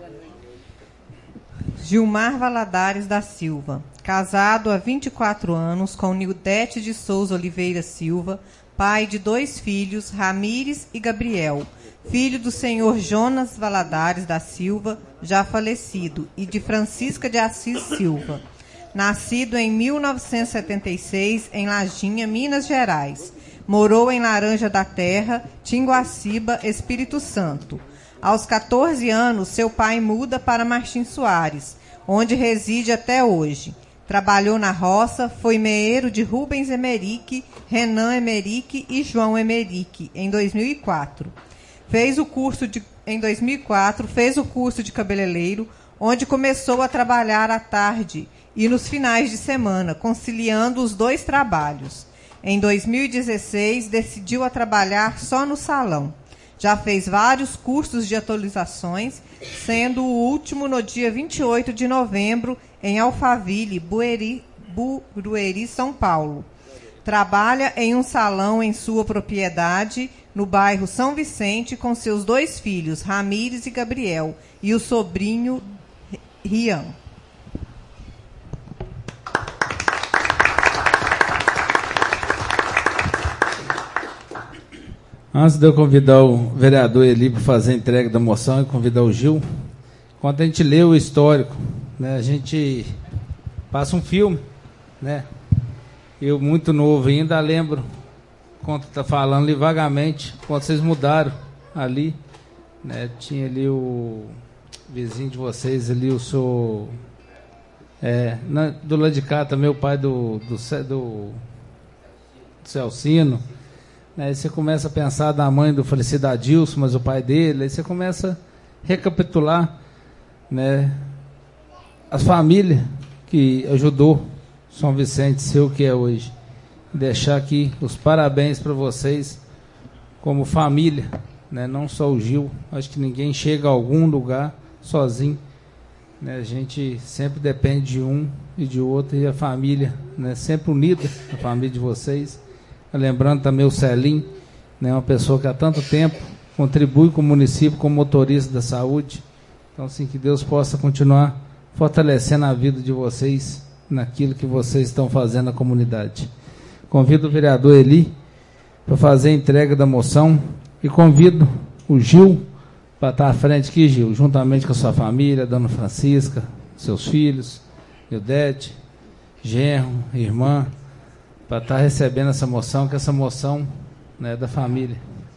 Gilmar Valadares da Silva, casado há vinte e quatro anos com Nildete de Souza Oliveira Silva, pai de dois filhos, Ramires e Gabriel, filho do senhor Jonas Valadares da Silva, já falecido, e de Francisca de Assis Silva, nascido em mil novecentos e setenta e seis em Lajinha, Minas Gerais. Morou em Laranja da Terra, Tinguaciba, Espírito Santo. Aos catorze anos, seu pai muda para Martins Soares, onde reside até hoje. Trabalhou na roça, foi meeiro de Rubens Emerick, Renan Emerick e João Emerick, em dois mil e quatro. Fez o curso de, em dois mil e quatro, fez o curso de cabeleireiro, onde começou a trabalhar à tarde e nos finais de semana, conciliando os dois trabalhos. Em dois mil e dezesseis, decidiu a trabalhar só no salão. Já fez vários cursos de atualizações, sendo o último no dia vinte e oito de novembro, em Alphaville, Bueri, Burueri, São Paulo. Trabalha em um salão em sua propriedade, no bairro São Vicente, com seus dois filhos, Ramires e Gabriel, e o sobrinho Rian. Antes de eu convidar o vereador Eli para fazer a entrega da moção e convidar o Gil, quando a gente lê o histórico, né, a gente passa um filme, né? Eu, muito novo ainda, lembro, quando está falando ali vagamente, quando vocês mudaram ali, né, tinha ali o vizinho de vocês ali, o seu... É, na, do lado de cá também o pai do, do, do, do Celcino. Aí você começa a pensar na mãe do falecido Adilson, mas o pai dele, aí você começa a recapitular, né, as famílias que ajudou São Vicente ser o que é hoje. Deixar aqui os parabéns para vocês como família, né, não só o Gil, acho que ninguém chega a algum lugar sozinho, né, a gente sempre depende de um e de outro, e a família, né, sempre unida, a família de vocês. Lembrando também o Celim, né, uma pessoa que há tanto tempo contribui com o município como motorista da saúde. Então, assim, que Deus possa continuar fortalecendo a vida de vocês naquilo que vocês estão fazendo na comunidade. Convido o vereador Eli para fazer a entrega da moção e convido o Gil para estar à frente aqui, Gil, juntamente com a sua família, Dona Francisca, seus filhos, Nildete, genro, irmã, para estar recebendo essa moção, que essa moção, né, é da família.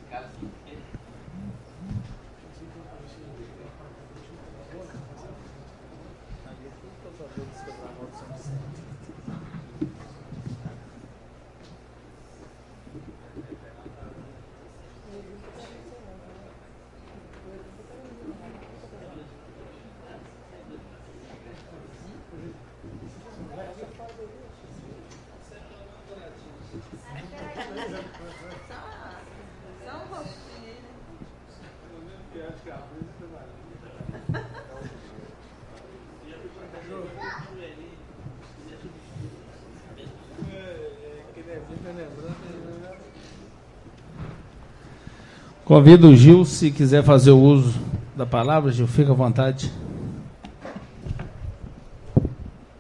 Convido o Gil, se quiser fazer o uso da palavra, Gil, fica à vontade.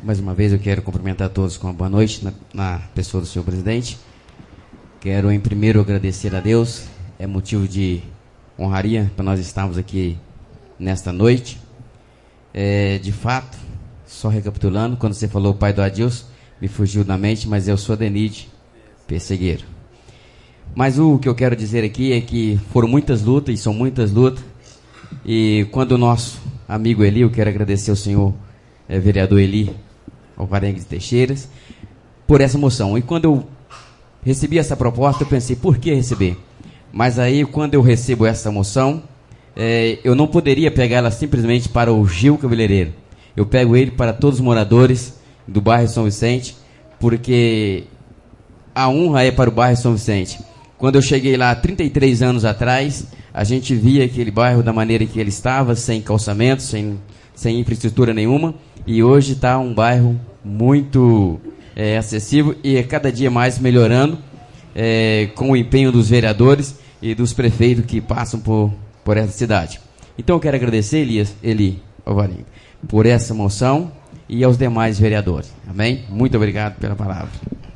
mais uma vez eu quero cumprimentar todos com uma boa noite na, na pessoa do senhor presidente. Quero em primeiro agradecer a Deus, é motivo de honraria para nós estarmos aqui nesta noite. É, de fato, só recapitulando, quando você falou pai do Adilson, me fugiu da mente, mas eu sou Denide Persegueiro. Mas o que eu quero dizer aqui é que foram muitas lutas, e são muitas lutas, e quando o nosso amigo Eli, eu quero agradecer ao senhor é, vereador Eli Alvarenga de Teixeiras, por essa moção. E quando eu recebi essa proposta, eu pensei, por que receber? Mas aí, quando eu recebo essa moção, é, eu não poderia pegar ela simplesmente para o Gil Cabeleireiro. Eu pego ele para todos os moradores do bairro São Vicente, porque a honra é para o bairro São Vicente. Quando eu cheguei lá, trinta e três anos atrás, a gente via aquele bairro da maneira que ele estava, sem calçamento, sem, sem infraestrutura nenhuma, e hoje está um bairro muito é, acessível e a cada dia mais melhorando, é, com o empenho dos vereadores e dos prefeitos que passam por, por essa cidade. Então eu quero agradecer, Elias, Eli Alvarenga, por essa moção e aos demais vereadores. Amém? Muito obrigado pela palavra.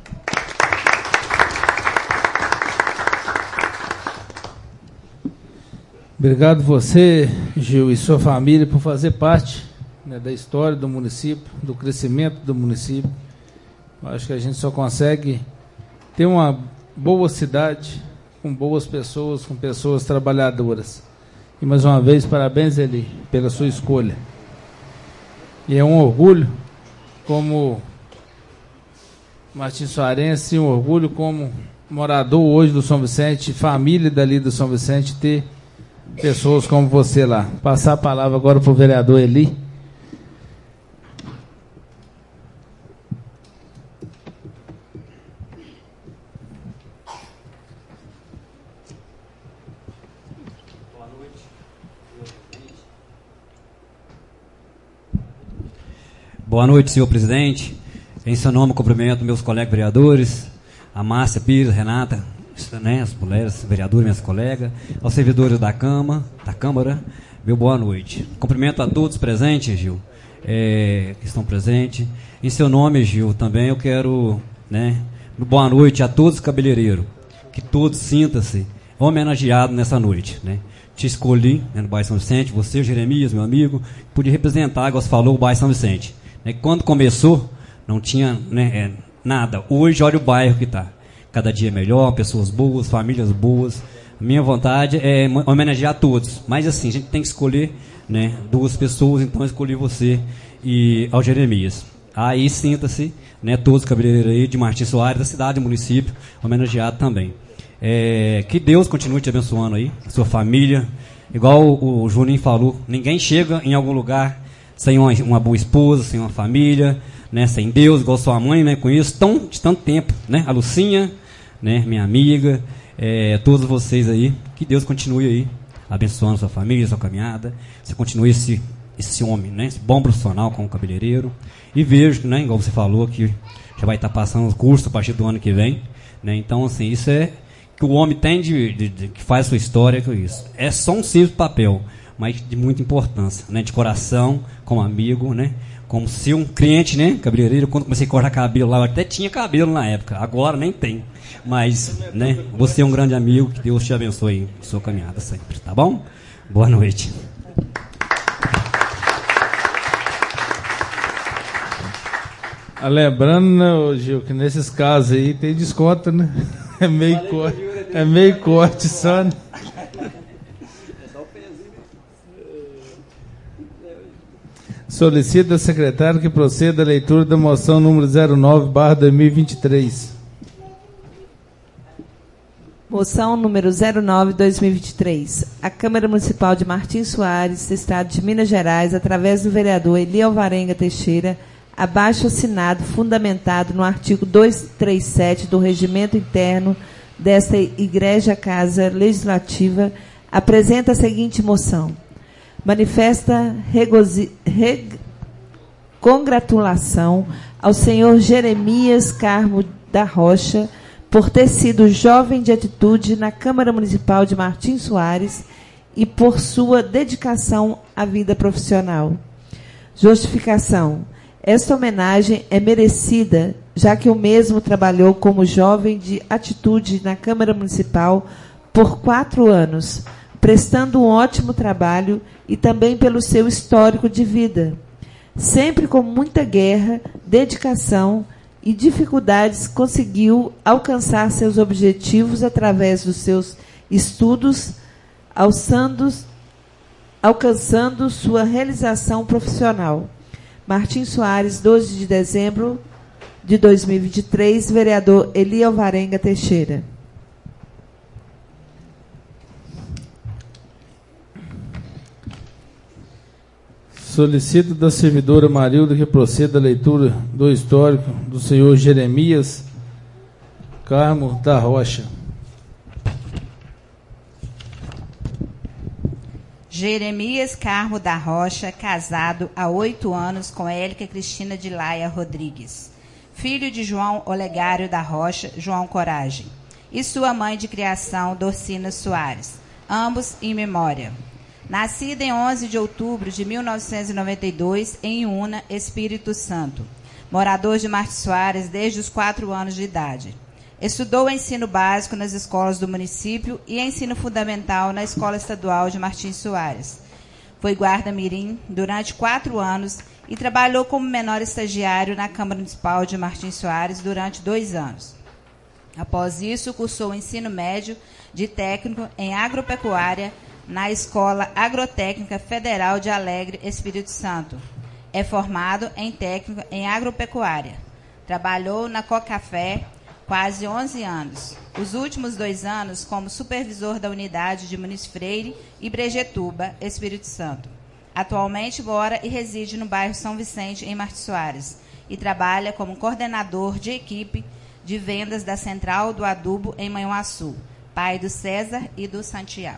Obrigado você, Gil, e sua família por fazer parte, né, da história do município, do crescimento do município. Eu acho que a gente só consegue ter uma boa cidade, com boas pessoas, com pessoas trabalhadoras. E mais uma vez, parabéns, Eli, pela sua escolha. E é um orgulho como Martim Suarense, um orgulho como morador hoje do São Vicente, família dali do São Vicente, ter pessoas como você lá. Passar a palavra agora para o vereador Eli. Boa noite, senhor presidente. Em seu nome, cumprimento meus colegas vereadores, a Márcia Pires, Renata, né, as mulheres vereadoras, minhas colegas, aos servidores da Câmara, da Câmara, meu boa noite. Cumprimento a todos presentes, Gil, é, que estão presentes. Em seu nome, Gil, também eu quero, né, boa noite a todos os cabeleireiros, que todos sintam-se homenageados nessa noite, né. Te escolhi, né, no bairro São Vicente, você, Jeremias, meu amigo, podia representar, igual você falou, o bairro São Vicente. Né, quando começou, não tinha, né, é, nada. Hoje, olha o bairro que está. Cada dia melhor, pessoas boas, famílias boas. A minha vontade é homenagear todos. Mas assim, a gente tem que escolher, né, duas pessoas, então eu escolhi você e ao Jeremias. Aí sinta-se, né, todos os cabeleireiros aí de Martim Soares, da cidade e município, homenageado também. É, que Deus continue te abençoando aí, a sua família. Igual o, o Juninho falou, ninguém chega em algum lugar sem uma, uma boa esposa, sem uma família, né, sem Deus, igual sua mãe, né, conheço tão, de tanto tempo, né, a Lucinha, né, minha amiga, é, todos vocês aí, que Deus continue aí abençoando sua família, sua caminhada, você continue esse, esse homem, né, esse bom profissional como cabeleireiro, e vejo, né, igual você falou, que já vai estar passando os cursos a partir do ano que vem, né, então assim, isso é que o homem tem de, de, de que faz a sua história com isso, é só um simples papel, mas de muita importância, né, de coração, como amigo, né, como se um cliente, né, cabeleireiro, quando comecei a cortar cabelo lá, eu até tinha cabelo na época, agora nem tem. Mas, né, você é um grande amigo, que Deus te abençoe em sua caminhada sempre, tá bom? Boa noite. Ah, lembrando, né, Gil, que nesses casos aí tem desconto, né? É meio corte, é meio corte só, né? Solicita ao secretário que proceda a leitura da moção número zero nove barra dois mil e vinte e três. Moção número zero nove barra dois mil e vinte e três. A Câmara Municipal de Martim Soares, Estado de Minas Gerais, através do vereador Eli Alvarenga Teixeira, abaixo assinado, fundamentado no artigo duzentos e trinta e sete do Regimento Interno desta Igreja Casa Legislativa, apresenta a seguinte moção. Manifesta regozi... reg... congratulação ao senhor Jeremias Carmo da Rocha por ter sido jovem de atitude na Câmara Municipal de Martim Soares e por sua dedicação à vida profissional. Justificação. Esta homenagem é merecida, já que o mesmo trabalhou como jovem de atitude na Câmara Municipal por quatro anos, prestando um ótimo trabalho e também pelo seu histórico de vida. Sempre com muita guerra, dedicação e dificuldades, conseguiu alcançar seus objetivos através dos seus estudos, alçando, alcançando sua realização profissional. Martim Soares, doze de dezembro de dois mil e vinte e três, vereador Eli Alvarenga Teixeira. Solicito da servidora Marilda que proceda a leitura do histórico do senhor Jeremias Carmo da Rocha. Jeremias Carmo da Rocha, casado há oito anos com Élica Cristina de Laia Rodrigues, filho de João Olegário da Rocha, João Coragem, e sua mãe de criação, Dorcina Soares, ambos em memória. Nascida em onze de outubro de mil novecentos e noventa e dois, em Una, Espírito Santo. Morador de Martim Soares desde os quatro anos de idade. Estudou ensino básico nas escolas do município e ensino fundamental na Escola Estadual de Martim Soares. Foi guarda-mirim durante quatro anos e trabalhou como menor estagiário na Câmara Municipal de Martim Soares durante dois anos. Após isso, cursou o ensino médio de técnico em agropecuária na Escola Agrotécnica Federal de Alegre, Espírito Santo. É formado em técnico em agropecuária. Trabalhou na Cocafé quase onze anos. Os últimos dois anos como supervisor da unidade de Muniz Freire e Brejetuba, Espírito Santo. Atualmente mora e reside no bairro São Vicente, em Martim Soares, e trabalha como coordenador de equipe de vendas da Central do Adubo em Manhuaçu, pai do César e do Santiago.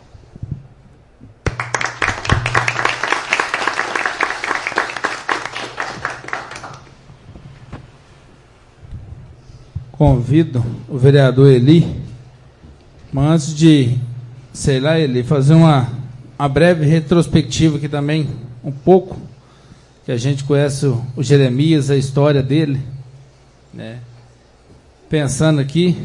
Convido o vereador Eli, mas antes de, sei lá, Eli, fazer uma, uma breve retrospectiva aqui também, um pouco, que a gente conhece o, o Jeremias, a história dele, né? Pensando aqui,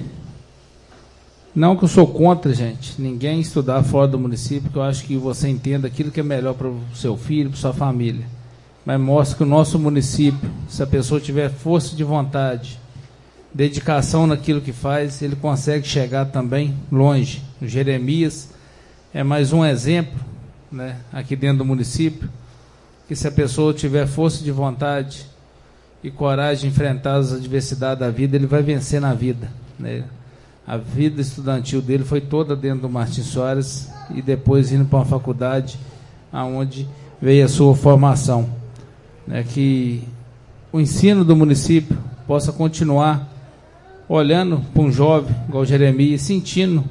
não que eu sou contra, gente, ninguém estudar fora do município, que eu acho que você entenda aquilo que é melhor para o seu filho, para sua família, mas mostra que o nosso município, se a pessoa tiver força de vontade, dedicação naquilo que faz, ele consegue chegar também longe. O Jeremias é mais um exemplo, né, aqui dentro do município, que se a pessoa tiver força de vontade e coragem de enfrentar as adversidades da vida, ele vai vencer na vida, né? A vida estudantil dele foi toda dentro do Martim Soares e depois indo para uma faculdade aonde veio a sua formação, né? Que o ensino do município possa continuar olhando para um jovem igual Jeremias, sentindo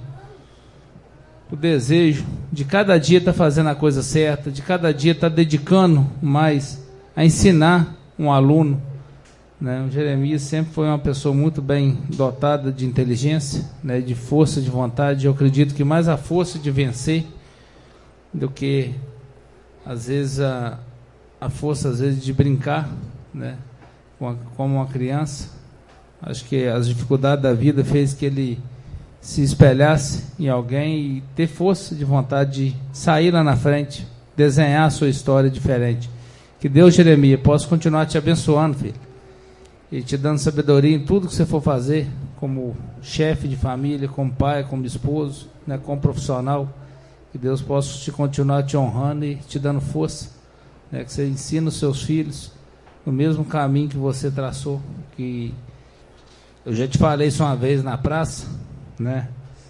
o desejo de cada dia estar fazendo a coisa certa, de cada dia estar dedicando mais a ensinar um aluno, né? O Jeremias sempre foi uma pessoa muito bem dotada de inteligência, né, de força de vontade. Eu acredito que mais a força de vencer do que às vezes a, a força às vezes de brincar, né, com a, como uma criança. Acho que as dificuldades da vida fez que ele se espelhasse em alguém e ter força de vontade de sair lá na frente, desenhar a sua história diferente. Que Deus, Jeremias, possa continuar te abençoando, filho, e te dando sabedoria em tudo que você for fazer, como chefe de família, como pai, como esposo, né, como profissional. Que Deus possa te continuar te honrando e te dando força, né, que você ensina os seus filhos no mesmo caminho que você traçou. Que eu já te falei isso uma vez na praça, né,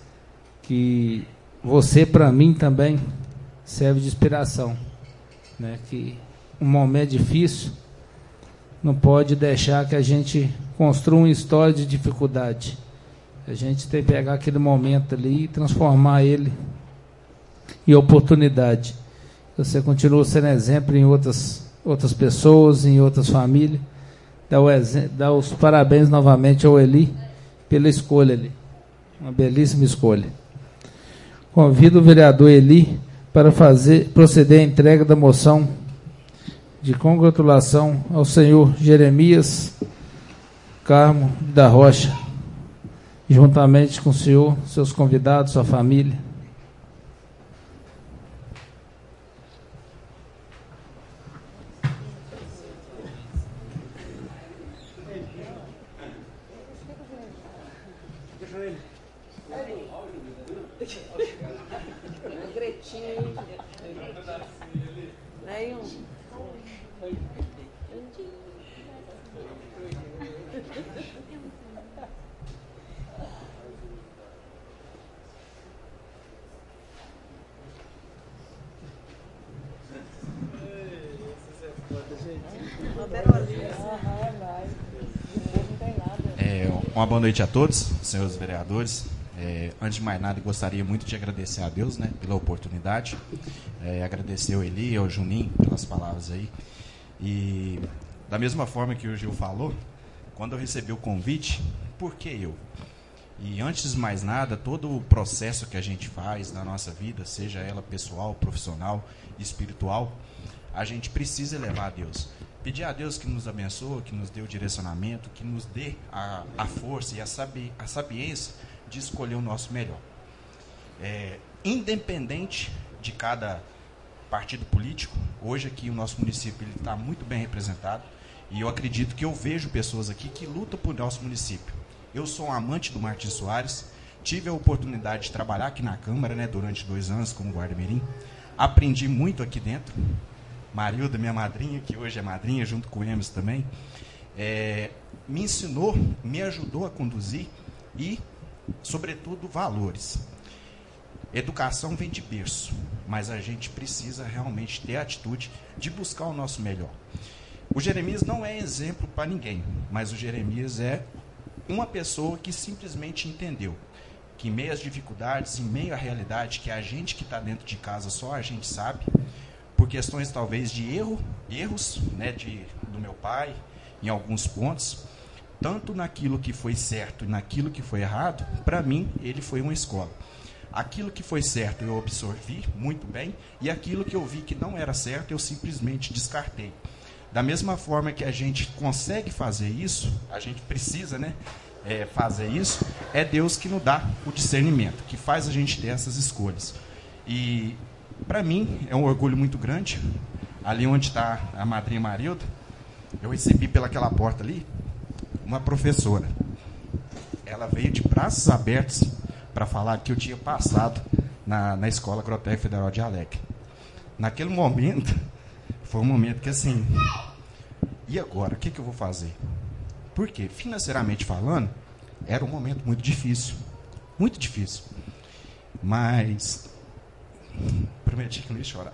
que você para mim também serve de inspiração, né, que um momento difícil não pode deixar que a gente construa uma história de dificuldade. A gente tem que pegar aquele momento ali e transformar ele em oportunidade. Você continua sendo exemplo em outras, outras pessoas, em outras famílias. Dá, o dá os parabéns novamente ao Eli pela escolha ali. Uma belíssima escolha. Convido o vereador Eli para fazer, proceder à entrega da moção de congratulação ao senhor Jeremias Carmo da Rocha, juntamente com o senhor, seus convidados, sua família. Uma boa noite a todos, senhores vereadores. É, antes de mais nada, gostaria muito de agradecer a Deus, né, pela oportunidade. É, agradecer ao Eli e ao Juninho pelas palavras aí. E da mesma forma que o Gil falou, quando eu recebi o convite, por que eu? E antes de mais nada, todo o processo que a gente faz na nossa vida, seja ela pessoal, profissional, espiritual, a gente precisa elevar a Deus. Pedir a Deus que nos abençoe, que nos dê o direcionamento, que nos dê a, a força e a, sabi, a sabiência de escolher o nosso melhor. É, independente de cada partido político, hoje aqui o nosso município está muito bem representado e eu acredito que eu vejo pessoas aqui que lutam por nosso município. Eu sou um amante do Martins Soares, tive a oportunidade de trabalhar aqui na Câmara, né, durante dois anos como guarda-mirim, aprendi muito aqui dentro. Marilda, minha madrinha, que hoje é madrinha, junto com o Emerson também, é, me ensinou, me ajudou a conduzir e, sobretudo, valores. Educação vem de berço, mas a gente precisa realmente ter a atitude de buscar o nosso melhor. O Jeremias não é exemplo para ninguém, mas o Jeremias é uma pessoa que simplesmente entendeu que em meio às dificuldades, em meio à realidade que a gente que está dentro de casa, só a gente sabe, por questões talvez de erro, erros, né, de, do meu pai, em alguns pontos, tanto naquilo que foi certo e naquilo que foi errado, para mim, ele foi uma escola. Aquilo que foi certo eu absorvi muito bem, e aquilo que eu vi que não era certo, eu simplesmente descartei. Da mesma forma que a gente consegue fazer isso, a gente precisa, né, é, fazer isso, é Deus que nos dá o discernimento, que faz a gente ter essas escolhas. E para mim, é um orgulho muito grande. Ali onde está a madrinha Marilda, eu recebi pelaquela porta ali uma professora. Ela veio de braços abertos para falar que eu tinha passado na, na Escola Agrotécnica Federal de Alegre. Naquele momento, foi um momento que assim, e agora? O que, que eu vou fazer? Porque, financeiramente falando, era um momento muito difícil. Muito difícil. Mas prometi que não ia chorar.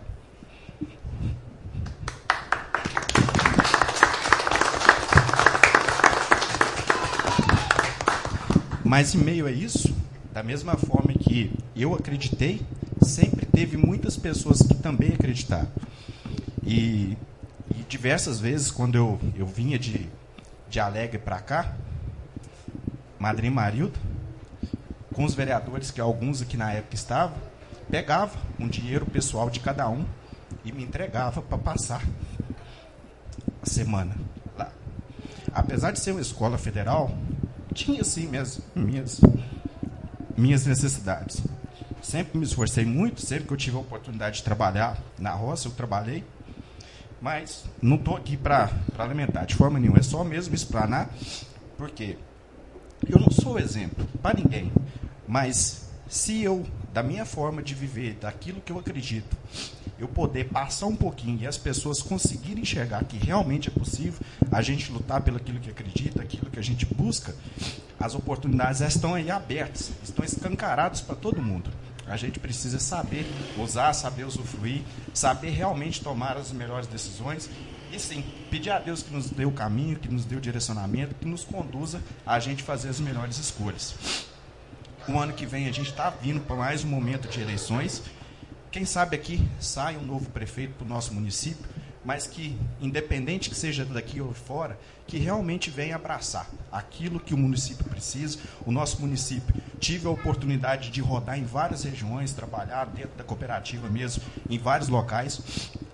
Mas em meio a isso, da mesma forma que eu acreditei, sempre teve muitas pessoas que também acreditaram. E, e diversas vezes, quando eu, eu vinha de, de Alegre para cá, madrinha Marilda, com os vereadores, que alguns aqui na época estavam, pegava um dinheiro pessoal de cada um e me entregava para passar a semana lá. Apesar de ser uma escola federal, tinha sim minhas, minhas, minhas necessidades. Sempre me esforcei muito, sempre que eu tive a oportunidade de trabalhar na roça, eu trabalhei, mas não estou aqui para lamentar de forma nenhuma, é só mesmo explanar, porque eu não sou exemplo para ninguém, mas se eu, da minha forma de viver, daquilo que eu acredito, eu poder passar um pouquinho e as pessoas conseguirem enxergar que realmente é possível a gente lutar pelo aquilo que acredita, aquilo que a gente busca, as oportunidades estão aí abertas, estão escancaradas para todo mundo. A gente precisa saber usar, saber usufruir, saber realmente tomar as melhores decisões e sim, pedir a Deus que nos dê o caminho, que nos dê o direcionamento, que nos conduza a gente fazer as melhores escolhas. O ano que vem a gente está vindo para mais um momento de eleições. Quem sabe aqui sai um novo prefeito para o nosso município, mas que, independente que seja daqui ou fora, que realmente venha abraçar aquilo que o município precisa. O nosso município tive a oportunidade de rodar em várias regiões, trabalhar dentro da cooperativa mesmo, em vários locais.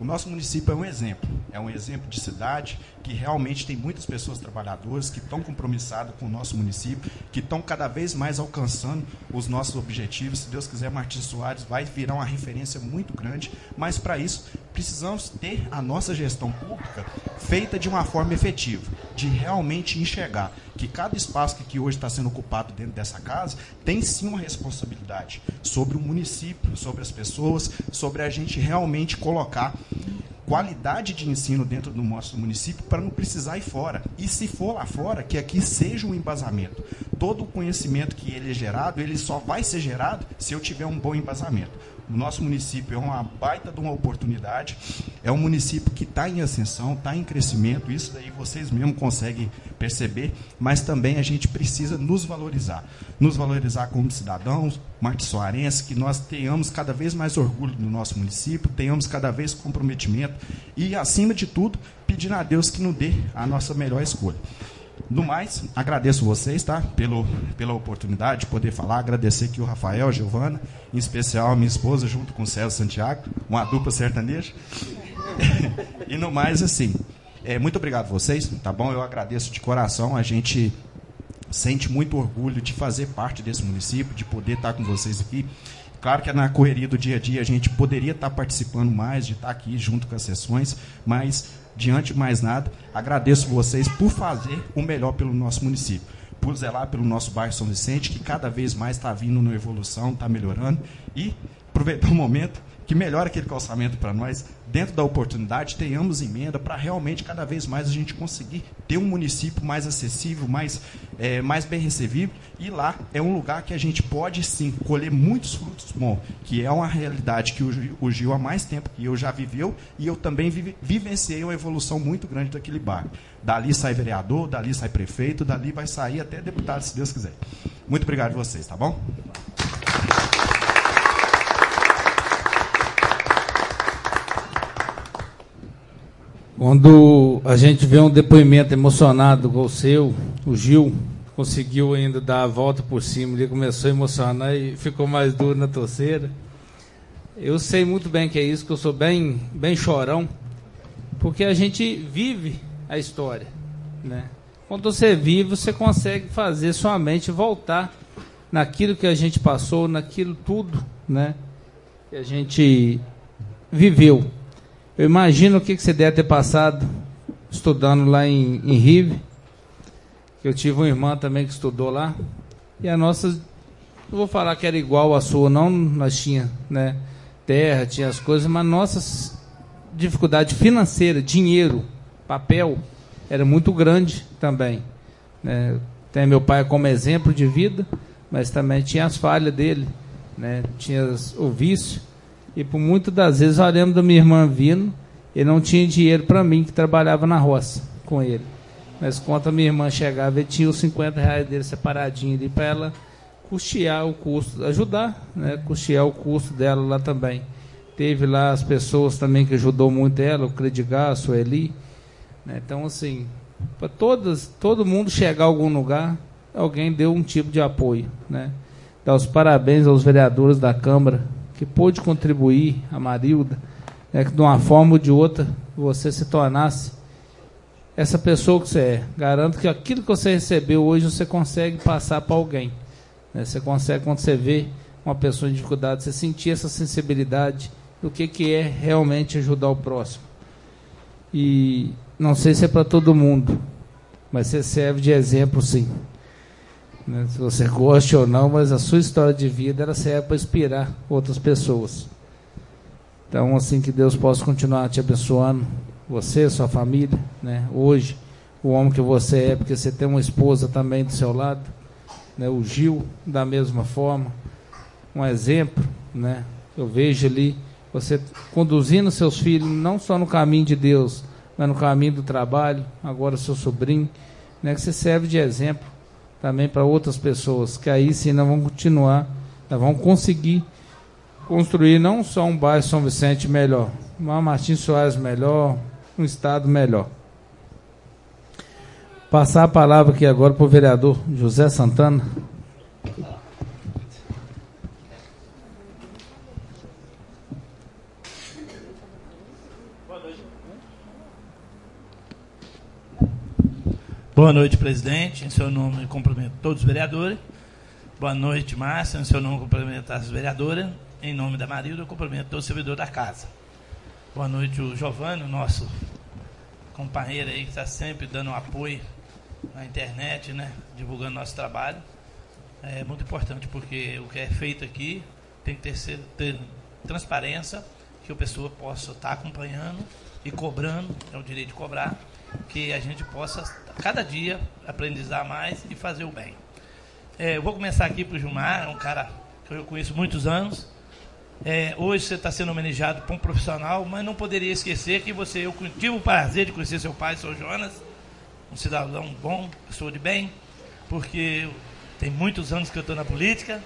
O nosso município é um exemplo, é um exemplo de cidade que realmente tem muitas pessoas trabalhadoras que estão compromissadas com o nosso município, que estão cada vez mais alcançando os nossos objetivos. Se Deus quiser, Martins Soares vai virar uma referência muito grande, mas para isso precisamos ter a nossa gestão pública feita de uma forma efetiva, de realmente enxergar que cada espaço que hoje está sendo ocupado dentro dessa casa tem sim uma responsabilidade sobre o município, sobre as pessoas, sobre a gente realmente colocar qualidade de ensino dentro do nosso município para não precisar ir fora. E se for lá fora, que aqui seja um embasamento. Todo o conhecimento que ele é gerado, ele só vai ser gerado se eu tiver um bom embasamento. O nosso município é uma baita de uma oportunidade, é um município que está em ascensão, está em crescimento, isso daí vocês mesmos conseguem perceber, mas também a gente precisa nos valorizar, nos valorizar como cidadãos, martinsoarenses, que nós tenhamos cada vez mais orgulho do nosso município, tenhamos cada vez comprometimento e, acima de tudo, pedindo a Deus que nos dê a nossa melhor escolha. No mais, agradeço vocês, tá? Pelo, pela oportunidade de poder falar, agradecer aqui o Rafael, a Giovana, em especial a minha esposa, junto com o César Santiago, uma dupla sertaneja. E no mais, assim, é, muito obrigado a vocês, tá bom? Eu agradeço de coração, a gente sente muito orgulho de fazer parte desse município, de poder estar com vocês aqui. Claro que na correria do dia a dia a gente poderia estar participando mais, de estar aqui junto com as sessões, mas, diante de mais nada, agradeço vocês por fazer o melhor pelo nosso município, por zelar pelo nosso bairro São Vicente, que cada vez mais está vindo na evolução, está melhorando, e aproveitar o momento que melhora aquele calçamento para nós, dentro da oportunidade, tenhamos emenda para realmente cada vez mais a gente conseguir ter um município mais acessível, mais, é, mais bem recebido, e lá é um lugar que a gente pode sim colher muitos frutos bons, que é uma realidade que o Gil, o Gil há mais tempo que eu já viveu, e eu também vive, vivenciei uma evolução muito grande daquele bairro. Dali sai vereador, dali sai prefeito, dali vai sair até deputado, se Deus quiser. Muito obrigado a vocês, tá bom? Quando a gente vê um depoimento emocionado igual o seu, o Gil conseguiu ainda dar a volta por cima, ele começou a emocionar e ficou mais duro na torceira. Eu sei muito bem que é isso, que eu sou bem, bem chorão, porque a gente vive a história, né? Quando você vive, você consegue fazer sua mente voltar naquilo que a gente passou, naquilo tudo, né, que a gente viveu. Eu imagino o que você deve ter passado estudando lá em, em Rive. Eu tive uma irmã também que estudou lá. E a nossa, não vou falar que era igual à sua, não. Nós tinha, né, terra, tinha as coisas, mas nossa dificuldade financeira, dinheiro, papel, era muito grande também, né? Tem meu pai como exemplo de vida, mas também tinha as falhas dele, né? Tinha o vício. E por muitas das vezes eu lembro da minha irmã vindo, ele não tinha dinheiro para mim, que trabalhava na roça com ele. Mas quando a minha irmã chegava, ele tinha os cinquenta reais dele separadinho ali para ela custear o custo, ajudar, né, custear o custo dela lá também. Teve lá as pessoas também que ajudou muito ela, o Credigar, a Sueli, né? Então, assim, para todas, todo mundo chegar a algum lugar, alguém deu um tipo de apoio, né? Dar os parabéns aos vereadores da Câmara, que pôde contribuir, a Marilda, né, que de uma forma ou de outra você se tornasse essa pessoa que você é. Garanto que aquilo que você recebeu hoje você consegue passar para alguém, né? Você consegue, quando você vê uma pessoa em dificuldade, você sentir essa sensibilidade do que, que é realmente ajudar o próximo. E não sei se é para todo mundo, mas você serve de exemplo, sim. Né, se você gosta ou não, mas a sua história de vida ela serve para inspirar outras pessoas. Então, assim, que Deus possa continuar te abençoando, você, sua família, né? Hoje, o homem que você é, porque você tem uma esposa também do seu lado, né? O Gil, da mesma forma, um exemplo, né? Eu vejo ali você conduzindo seus filhos não só no caminho de Deus, mas no caminho do trabalho, agora seu sobrinho, né? Que você serve de exemplo também para outras pessoas, que aí sim nós vamos continuar, nós vamos conseguir construir não só um bairro São Vicente melhor, mas Martins Soares melhor, um estado melhor. Passar a palavra aqui agora para o vereador José Santana. Boa noite, presidente. Em seu nome, cumprimento todos os vereadores. Boa noite, Márcia. Em seu nome, cumprimento as vereadoras. Em nome da Marilda, eu cumprimento todos os servidores da casa. Boa noite, o Giovanni, o nosso companheiro aí, que está sempre dando apoio na internet, né? Divulgando nosso trabalho. É muito importante, porque o que é feito aqui tem que ter, ter transparência, que a pessoa possa estar acompanhando e cobrando, é o direito de cobrar, que a gente possa, cada dia, aprendizar mais e fazer o bem. É, eu vou começar aqui para o Gilmar, é um cara que eu conheço há muitos anos. É, hoje você está sendo homenageado por um profissional, mas não poderia esquecer que você, eu tive o prazer de conhecer seu pai, seu Jonas, um cidadão bom, pessoa de bem, porque tem muitos anos que eu estou na política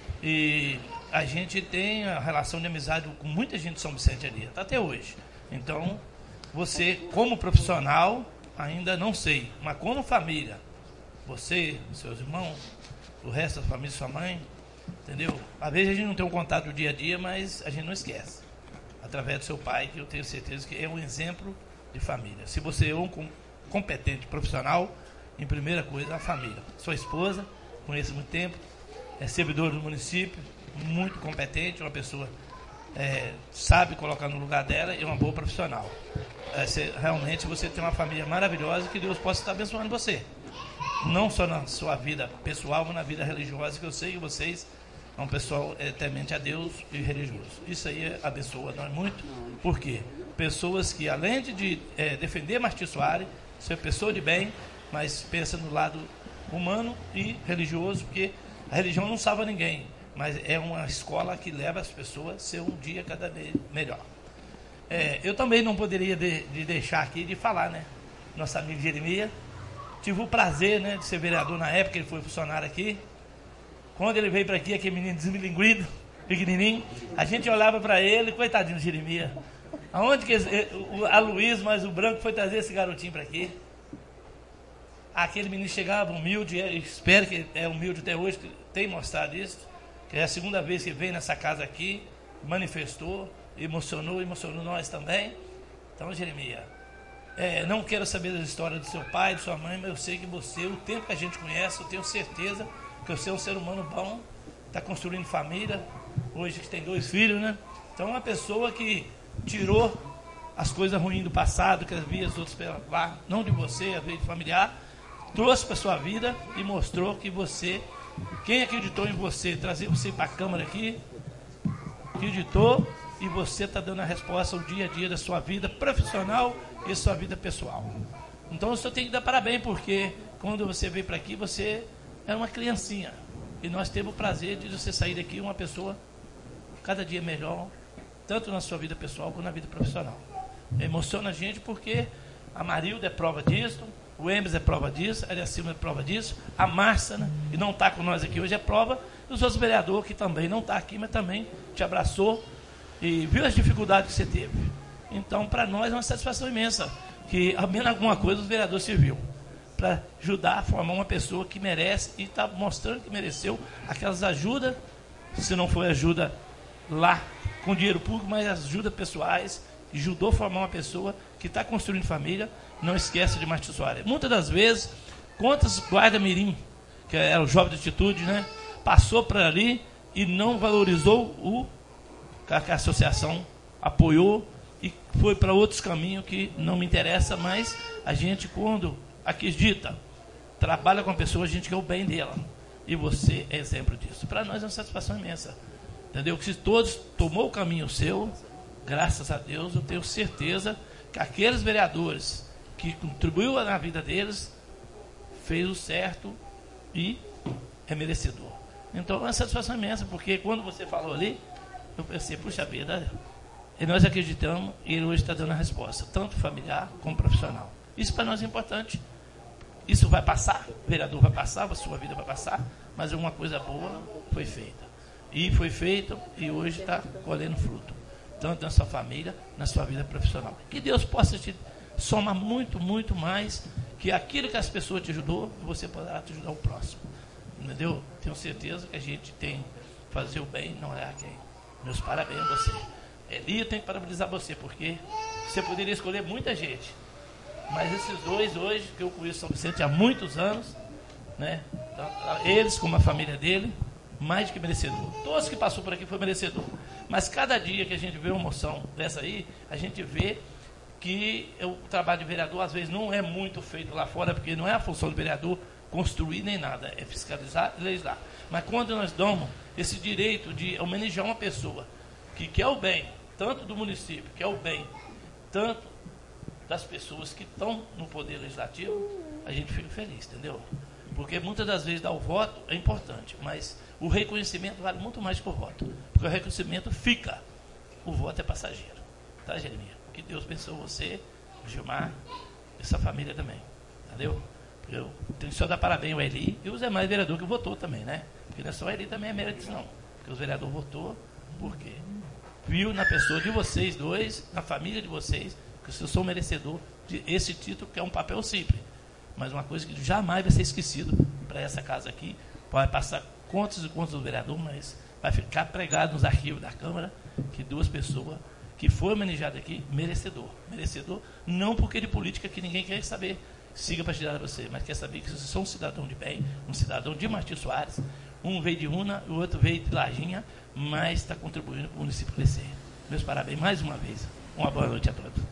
e a gente tem a relação de amizade com muita gente de São Vicente ali, até hoje. Então, você, como profissional, ainda não sei, mas como família, você, seus irmãos, o resto da família, sua mãe, entendeu? Às vezes a gente não tem um contato do dia a dia, mas a gente não esquece. Através do seu pai, que eu tenho certeza que é um exemplo de família. Se você é um competente profissional, em primeira coisa, a família. Sua esposa, conheço há muito tempo, é servidor do município, muito competente, uma pessoa é, sabe colocar no lugar dela e é uma boa profissional. É, você, realmente você tem uma família maravilhosa, que Deus possa estar abençoando você. Não só na sua vida pessoal, mas na vida religiosa, que eu sei que vocês são um pessoal é, temente a Deus e religioso. Isso aí abençoa nós muito. Por quê? Pessoas que, além de é, defender Martim Soares, ser pessoa de bem, mas pensa no lado humano e religioso, porque a religião não salva ninguém, mas é uma escola que leva as pessoas a ser um dia cada vez melhor. É, eu também não poderia de, de deixar aqui de falar, né? Nosso amigo Jeremias, tive o prazer, né, de ser vereador na época, ele foi funcionário aqui. Quando ele veio para aqui, aquele menino desmilinguido, pequenininho, a gente olhava para ele, coitadinho do Jeremias. Aonde que a Luiz, mas o Branco foi trazer esse garotinho para aqui? Aquele menino chegava humilde, espero que é humilde até hoje, tem mostrado isso, que é a segunda vez que vem nessa casa aqui, manifestou, emocionou, emocionou nós também. Então, Jeremias, é, não quero saber das histórias do seu pai, de sua mãe, mas eu sei que você, o tempo que a gente conhece, eu tenho certeza que você é um ser humano bom, está construindo família, hoje que tem dois filhos, né? Então, uma pessoa que tirou as coisas ruins do passado, que havia os outros pela lá, não de você, a vida familiar, trouxe para a sua vida e mostrou que você, quem acreditou em você, trazer você para a Câmara aqui, acreditou, e você está dando a resposta ao dia a dia da sua vida profissional e sua vida pessoal. Então, eu só tenho que dar parabéns, porque quando você veio para aqui, você era uma criancinha, e nós temos o prazer de você sair daqui uma pessoa cada dia melhor, tanto na sua vida pessoal quanto na vida profissional. Emociona a gente, porque a Marilda é prova disso, o Emes é prova disso, a Elia Silva é prova disso, a Márcia, né, que não está com nós aqui hoje, é prova, e os outros vereadores que também não estão aqui, mas também te abraçou e viu as dificuldades que você teve. Então, para nós é uma satisfação imensa, que ao menos alguma coisa os vereadores serviu, para ajudar a formar uma pessoa que merece e está mostrando que mereceu aquelas ajudas, se não foi ajuda lá com dinheiro público, mas ajudas pessoais, ajudou a formar uma pessoa que está construindo família. Não esquece de Martim Soares. Muitas das vezes, quantos guarda-mirim, que era o jovem de atitude, né, passou para ali e não valorizou o que a associação apoiou e foi para outros caminhos que não me interessa, mas a gente, quando acredita, trabalha com a pessoa, a gente quer o bem dela. E você é exemplo disso. Para nós é uma satisfação imensa. Entendeu? Que se todos tomou o caminho seu, graças a Deus, eu tenho certeza que aqueles vereadores que contribuiu na vida deles, fez o certo e é merecedor. Então é uma satisfação imensa, porque quando você falou ali, eu pensei, puxa vida, e nós acreditamos, e ele hoje está dando a resposta, tanto familiar como profissional. Isso para nós é importante. Isso vai passar, o vereador vai passar, a sua vida vai passar, mas uma coisa boa foi feita. E foi feito, e hoje está colhendo fruto, tanto na sua família, na sua vida profissional. Que Deus possa te somar muito, muito mais, que aquilo que as pessoas te ajudou, você poderá te ajudar o próximo. Entendeu? Tenho certeza que a gente tem que fazer o bem, não é a quem. Meus parabéns a você. Eli, eu tenho que parabenizar você, porque você poderia escolher muita gente, Mas esses dois hoje, que eu conheço São Vicente há muitos anos, né? Eles como a família dele, mais do que merecedor. Todos que passou por aqui foi merecedor. Mas cada dia que a gente vê uma moção dessa aí, a gente vê que o trabalho de vereador às vezes não é muito feito lá fora, porque não é a função do vereador construir nem nada, é fiscalizar e legislar. Mas quando nós damos esse direito de homenagear uma pessoa que quer o bem, tanto do município, quer o bem, tanto das pessoas que estão no poder legislativo, a gente fica feliz, entendeu? Porque muitas das vezes dar o voto é importante, mas o reconhecimento vale muito mais que o voto. Porque o reconhecimento fica, o voto é passageiro. Tá, Jeremias? Que Deus abençoe você, o Gilmar, essa família também. Entendeu? Eu tenho que só dar parabéns ao Eli e os demais vereadores que votou também, né? Porque não é só o Eli também é mérito, não. Porque os vereadores votou porque viu na pessoa de vocês dois, na família de vocês, que vocês são merecedor de esse título, que é um papel simples. Mas uma coisa que jamais vai ser esquecido para essa casa aqui. Pode passar contas e contas do vereador, mas vai ficar pregado nos arquivos da Câmara que duas pessoas que foram homenageadas aqui, merecedor. Merecedor, não porque de política que ninguém quer saber, siga para tirar você, mas quer saber que vocês são um cidadão de bem, um cidadão de Martins Soares. Um veio de Una, o outro veio de Lajinha, mas está contribuindo para o município crescer. Meus parabéns mais uma vez. Uma boa noite a todos.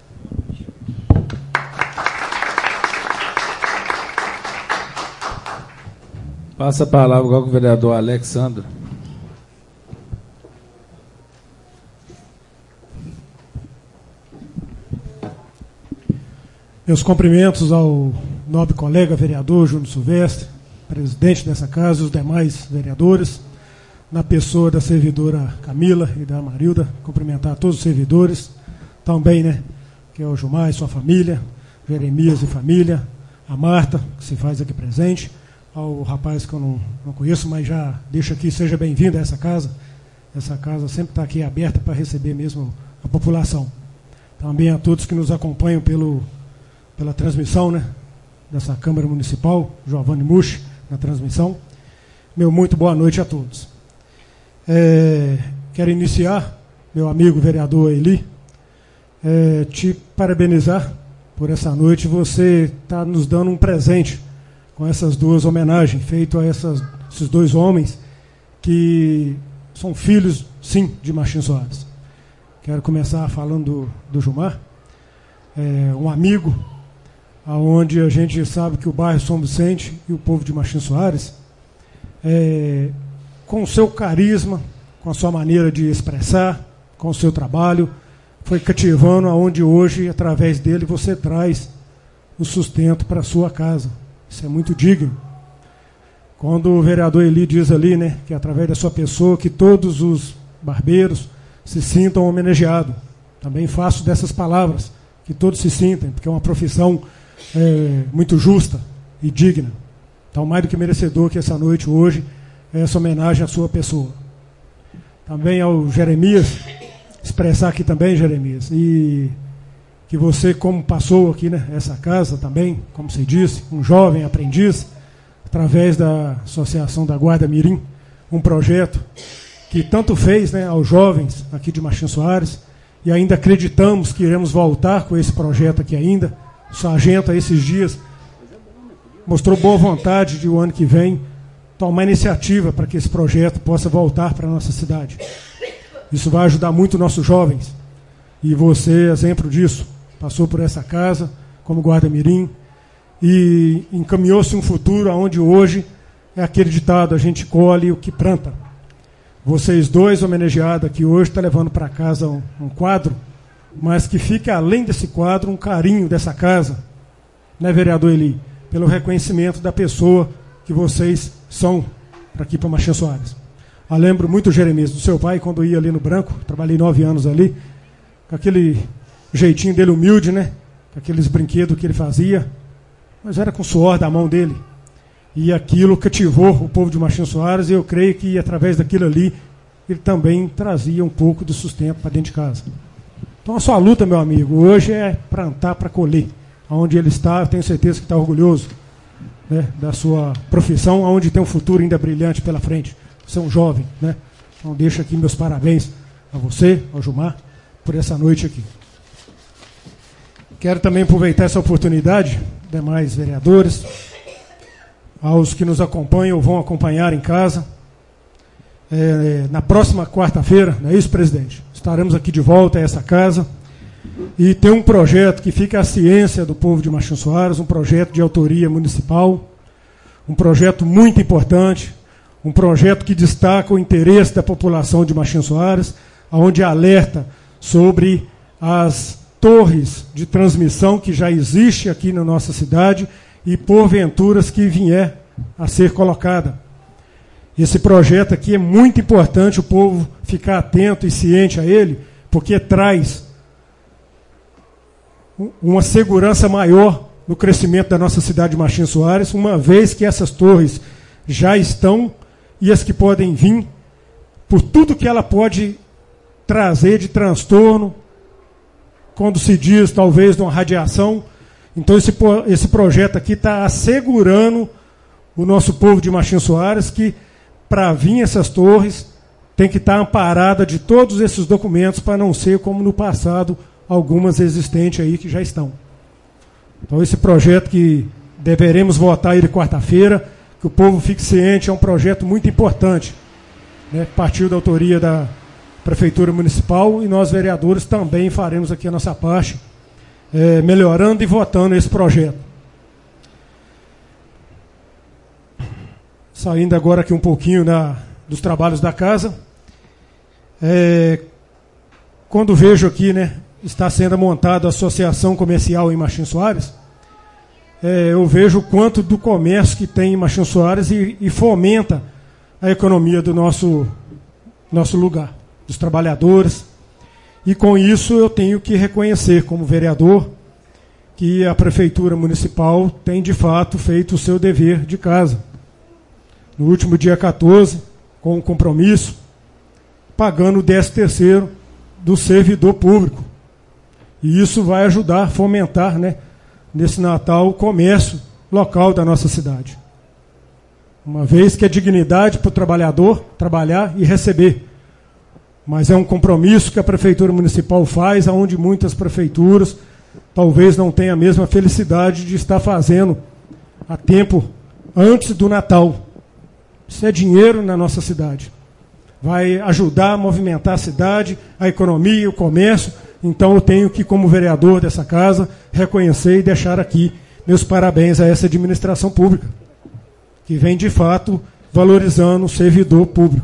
Passa a palavra agora com o vereador Alexandre. Meus cumprimentos ao nobre colega vereador Júnior Silvestre, presidente dessa casa, e os demais vereadores, na pessoa da servidora Camila e da Marilda, cumprimentar todos os servidores, também, né, que é o Gilmar e sua família, Jeremias e família, a Marta, que se faz aqui presente, ao rapaz que eu não, não conheço, mas já deixo aqui, seja bem-vindo a essa casa. Essa casa sempre está aqui aberta para receber mesmo a população. Também a todos que nos acompanham pelo, pela transmissão, né, dessa Câmara Municipal, Giovanni Mushi, na transmissão. Meu muito boa noite a todos. É, quero iniciar, meu amigo vereador Eli, é, te parabenizar por essa noite. Você está nos dando um presente com essas duas homenagens feitas a essas, esses dois homens que são filhos, sim, de Martins Soares. Quero começar falando do, do Gilmar, é, um amigo, onde a gente sabe que o bairro São Vicente e o povo de Martins Soares, é, com o seu carisma, com a sua maneira de expressar, com o seu trabalho, foi cativando aonde hoje, através dele, você traz o sustento para a sua casa. Isso é muito digno. Quando o vereador Eli diz ali, né, que através da sua pessoa, que todos os barbeiros se sintam homenageados. Também faço dessas palavras, que todos se sintam, porque é uma profissão é, muito justa e digna. Então, mais do que merecedor que essa noite, hoje, é essa homenagem à sua pessoa. Também ao Jeremias, expressar aqui também, Jeremias, e que você, como passou aqui, né, essa casa também, como se disse, um jovem aprendiz, através da Associação da Guarda Mirim, um projeto que tanto fez, né, aos jovens aqui de Martins Soares, e ainda acreditamos que iremos voltar com esse projeto aqui ainda. O sargento, esses dias, mostrou boa vontade de o ano que vem tomar iniciativa para que esse projeto possa voltar para a nossa cidade. Isso vai ajudar muito nossos jovens. E você, exemplo disso, passou por essa casa como guarda-mirim e encaminhou-se um futuro onde hoje é aquele ditado, a gente colhe o que planta. Vocês dois, homenageados aqui hoje, estão levando para casa um, um quadro, mas que fica além desse quadro um carinho dessa casa, né, vereador Eli? Pelo reconhecimento da pessoa que vocês são para aqui para Martins Soares. Eu lembro muito, Jeremias, do seu pai, quando ia ali no Branco, trabalhei nove anos ali, com aquele jeitinho dele humilde, né? Com aqueles brinquedos que ele fazia, mas era com o suor da mão dele. E aquilo cativou o povo de Martins Soares, e eu creio que através daquilo ali, ele também trazia um pouco de sustento para dentro de casa. Então a sua luta, meu amigo, hoje é plantar para colher. Onde ele está, eu tenho certeza que está orgulhoso, né, da sua profissão, onde tem um futuro ainda brilhante pela frente. Você é um jovem, né? Então deixo aqui meus parabéns a você, ao Gilmar, por essa noite aqui. Quero também aproveitar essa oportunidade, demais vereadores, aos que nos acompanham ou vão acompanhar em casa. É, na próxima quarta-feira, não é isso, presidente? Estaremos aqui de volta a essa casa e tem um projeto que fica à ciência do povo de Martins Soares, um projeto de autoria municipal, um projeto muito importante, um projeto que destaca o interesse da população de Martins Soares, onde alerta sobre as torres de transmissão que já existe aqui na nossa cidade e porventuras que vier a ser colocada. Esse projeto aqui é muito importante o povo ficar atento e ciente a ele, porque traz uma segurança maior no crescimento da nossa cidade de Martins Soares, uma vez que essas torres já estão e as que podem vir, por tudo que ela pode trazer de transtorno, quando se diz talvez de uma radiação. Então esse, esse projeto aqui está assegurando o nosso povo de Martins Soares que para vir essas torres tem que estar amparada de todos esses documentos para não ser como no passado algumas existentes aí que já estão. Então esse projeto que deveremos votar ele quarta-feira, que o povo fique ciente, é um projeto muito importante, né? Partiu da autoria da Prefeitura Municipal e nós vereadores também faremos aqui a nossa parte, é, melhorando e votando esse projeto. Saindo agora aqui um pouquinho na, dos trabalhos da casa, é, quando vejo aqui, né, está sendo montada a Associação Comercial em Martins Soares, é, eu vejo o quanto do comércio que tem em Martins Soares e, e fomenta a economia do nosso, nosso lugar, dos trabalhadores. E com isso eu tenho que reconhecer, como vereador, que a Prefeitura Municipal tem de fato feito o seu dever de casa. No último dia quatorze, com um compromisso, pagando o décimo terceiro do servidor público. E isso vai ajudar a fomentar, né, nesse Natal, o comércio local da nossa cidade. Uma vez que é dignidade para o trabalhador trabalhar e receber. Mas é um compromisso que a Prefeitura Municipal faz, onde muitas prefeituras talvez não tenham a mesma felicidade de estar fazendo a tempo antes do Natal. Isso é dinheiro na nossa cidade. Vai ajudar a movimentar a cidade, a economia, o comércio. Então eu tenho que, como vereador dessa casa, reconhecer e deixar aqui meus parabéns a essa administração pública, que vem de fato valorizando o servidor público.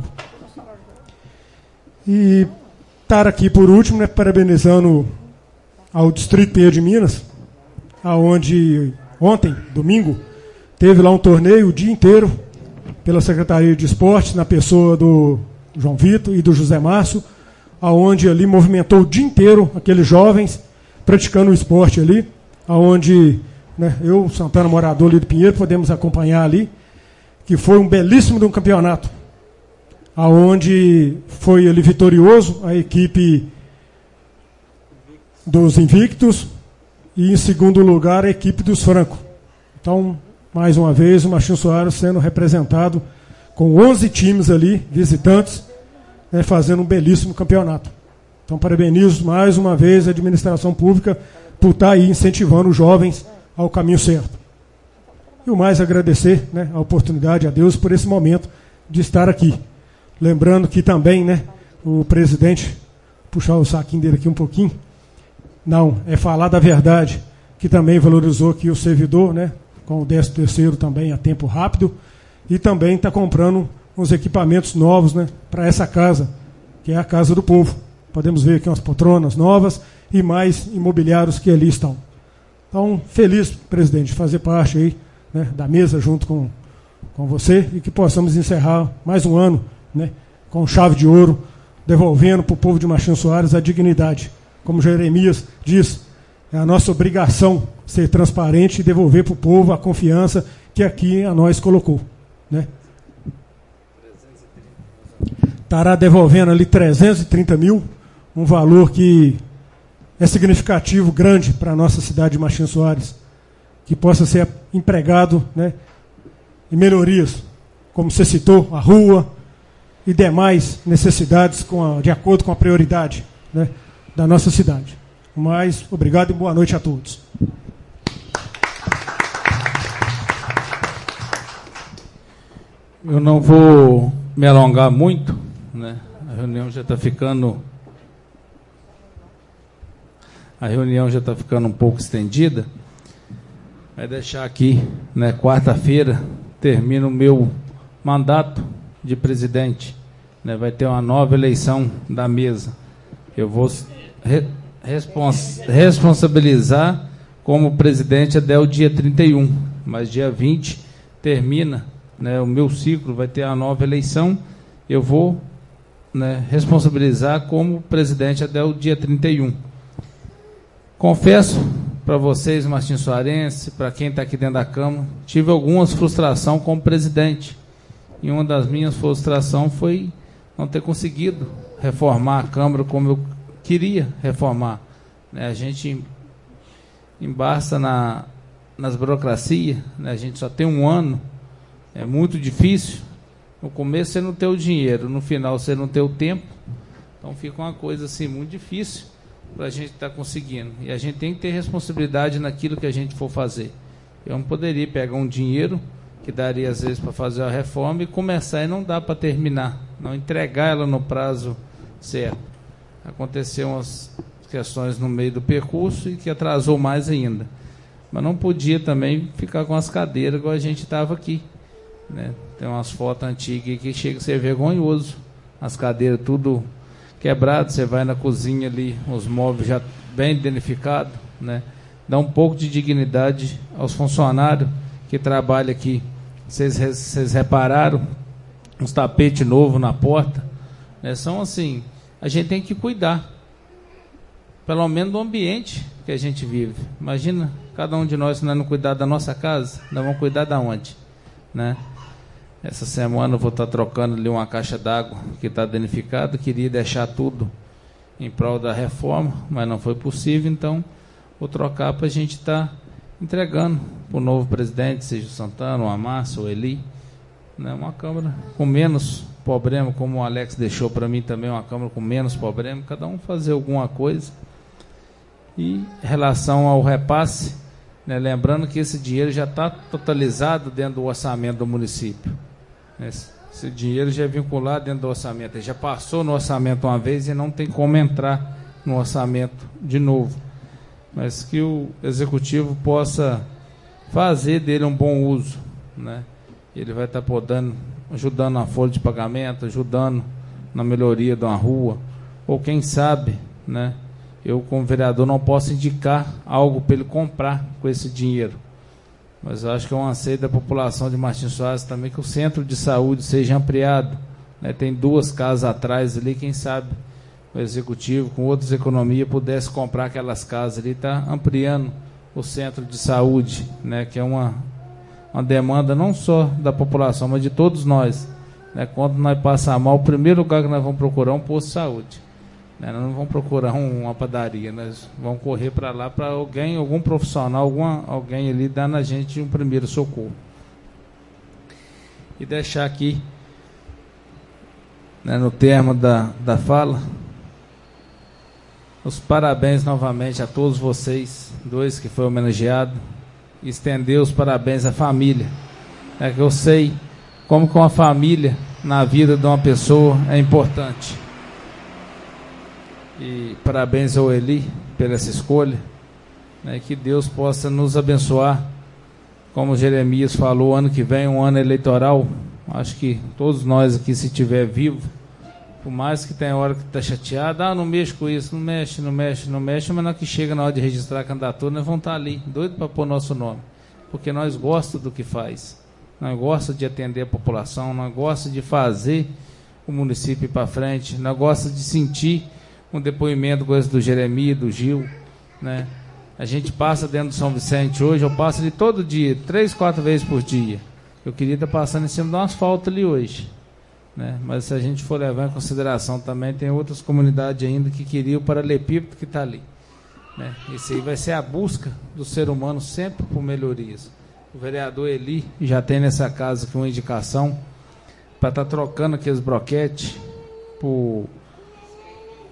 E estar aqui por último, né, parabenizando ao Distrito Pinheiro de Minas, aonde ontem, domingo, teve lá um torneio o dia inteiro, pela Secretaria de Esportes, na pessoa do João Vitor e do José Márcio, aonde ali movimentou o dia inteiro aqueles jovens praticando o esporte ali, aonde, né, eu, Santana, morador ali do Pinheiro, podemos acompanhar ali, que foi um belíssimo de um campeonato, aonde foi ali vitorioso a equipe dos Invictos e em segundo lugar a equipe dos Franco. Então, mais uma vez, o Martins Soares sendo representado com onze times ali, visitantes, né, fazendo um belíssimo campeonato. Então, parabenizo mais uma vez a administração pública por estar aí incentivando os jovens ao caminho certo. E o mais agradecer, né, a oportunidade a Deus por esse momento de estar aqui. Lembrando que também, né, o presidente, puxar o saquinho dele aqui um pouquinho, não, é falar da verdade, que também valorizou aqui o servidor, né, com o décimo terceiro também a tempo rápido, e também está comprando uns equipamentos novos, né, para essa casa, que é a Casa do Povo. Podemos ver aqui umas poltronas novas e mais imobiliários que ali estão. Então, feliz, presidente, de fazer parte aí, né, da mesa junto com, com você e que possamos encerrar mais um ano, né, com chave de ouro, devolvendo para o povo de Martins Soares a dignidade. Como Jeremias diz, é a nossa obrigação ser transparente e devolver para o povo a confiança que aqui a nós colocou, né? Estará devolvendo ali trezentos e trinta mil, um valor que é significativo, grande para a nossa cidade de Martins Soares, que possa ser empregado, né, em melhorias, como você citou, a rua e demais necessidades com a, de acordo com a prioridade, né, da nossa cidade. Mais, obrigado e boa noite a todos. Eu não vou me alongar muito, né? A reunião já está ficando a reunião já está ficando um pouco estendida. Vai deixar aqui, né? Quarta-feira termina o meu mandato de presidente, né? Vai ter uma nova eleição da mesa. Eu vou re, respons, responsabilizar como presidente até o dia trinta e um, mas dia vinte termina, né, o meu ciclo, vai ter a nova eleição. Eu vou, né, responsabilizar como presidente até o dia trinta e um. Confesso para vocês, Martim Suarense, para quem está aqui dentro da Câmara, tive algumas frustrações como presidente. E uma das minhas frustrações foi não ter conseguido reformar a Câmara como eu queria reformar. Né, a gente embaça na, nas burocracias, né, a gente só tem um ano. É muito difícil. No começo você não tem o dinheiro, no final você não tem o tempo. Então fica uma coisa assim muito difícil para a gente estar tá conseguindo. E a gente tem que ter responsabilidade naquilo que a gente for fazer. Eu não poderia pegar um dinheiro que daria às vezes para fazer a reforma e começar e não dá para terminar, não entregar ela no prazo certo. Aconteceram umas questões no meio do percurso e que atrasou mais ainda. Mas não podia também ficar com as cadeiras igual a gente estava aqui. Né? Tem umas fotos antigas que chega a ser vergonhoso, as cadeiras tudo quebradas, você vai na cozinha ali, os móveis já bem danificados, né? Dá um pouco de dignidade aos funcionários que trabalham aqui. Vocês, vocês repararam uns tapetes novos na porta, né? São assim, a gente tem que cuidar pelo menos do ambiente que a gente vive. Imagina, cada um de nós, se nós não cuidar da nossa casa, nós vamos cuidar da onde, né? Essa semana eu vou estar trocando ali uma caixa d'água que está danificada. Queria deixar tudo em prol da reforma, mas não foi possível. Então, vou trocar para a gente estar tá entregando para o novo presidente, seja o Santana, o Amassa, o Eli, né? Uma Câmara com menos problema, como o Alex deixou para mim também, uma Câmara com menos problema. Cada um fazer alguma coisa. E em relação ao repasse, né, lembrando que esse dinheiro já está totalizado dentro do orçamento do município. Esse dinheiro já é vinculado dentro do orçamento. Ele já passou no orçamento uma vez e não tem como entrar no orçamento de novo. Mas que o executivo possa fazer dele um bom uso, né? Ele vai estar podendo, ajudando na folha de pagamento, ajudando na melhoria de uma rua, ou quem sabe, né? Eu, como vereador, não posso indicar algo para ele comprar com esse dinheiro. Mas eu acho que é um anseio da população de Martim Soares também que o centro de saúde seja ampliado, né? Tem duas casas atrás ali, quem sabe o executivo, com outras economias, pudesse comprar aquelas casas ali, está ampliando o centro de saúde, né? Que é uma, uma demanda não só da população, mas de todos nós, né? Quando nós passar mal, o primeiro lugar que nós vamos procurar é um posto de saúde. Nós não vamos procurar um, uma padaria, nós vamos correr para lá para alguém, algum profissional, alguma, alguém ali dar na gente um primeiro socorro. E deixar aqui, né, no termo da, da fala, os parabéns novamente a todos vocês, dois que foi homenageado, e estender os parabéns à família. É que eu sei como que uma família na vida de uma pessoa é importante. E parabéns ao Eli pela essa escolha, né, que Deus possa nos abençoar, como Jeremias falou, ano que vem, um ano eleitoral. Acho que todos nós aqui, se estiver vivo, por mais que tenha hora que está chateado, ah, não mexe com isso, não mexe, não mexe, não mexe, mas na hora que chega na hora de registrar a candidatura, nós vamos estar ali, doido para pôr nosso nome, porque nós gostamos do que faz, nós gostamos de atender a população, nós gostamos de fazer o município ir para frente, nós gostamos de sentir um depoimento como esse do Jeremias, do Gil, né? A gente passa dentro do São Vicente hoje, eu passo ali todo dia, três, quatro vezes por dia. Eu queria estar passando em cima de um asfalto ali hoje, né? Mas se a gente for levar em consideração também, tem outras comunidades ainda que queriam o paralelepípedo que está ali, né? Isso aí vai ser a busca do ser humano sempre por melhorias. O vereador Eli já tem nessa casa aqui uma indicação para estar trocando aqueles broquetes por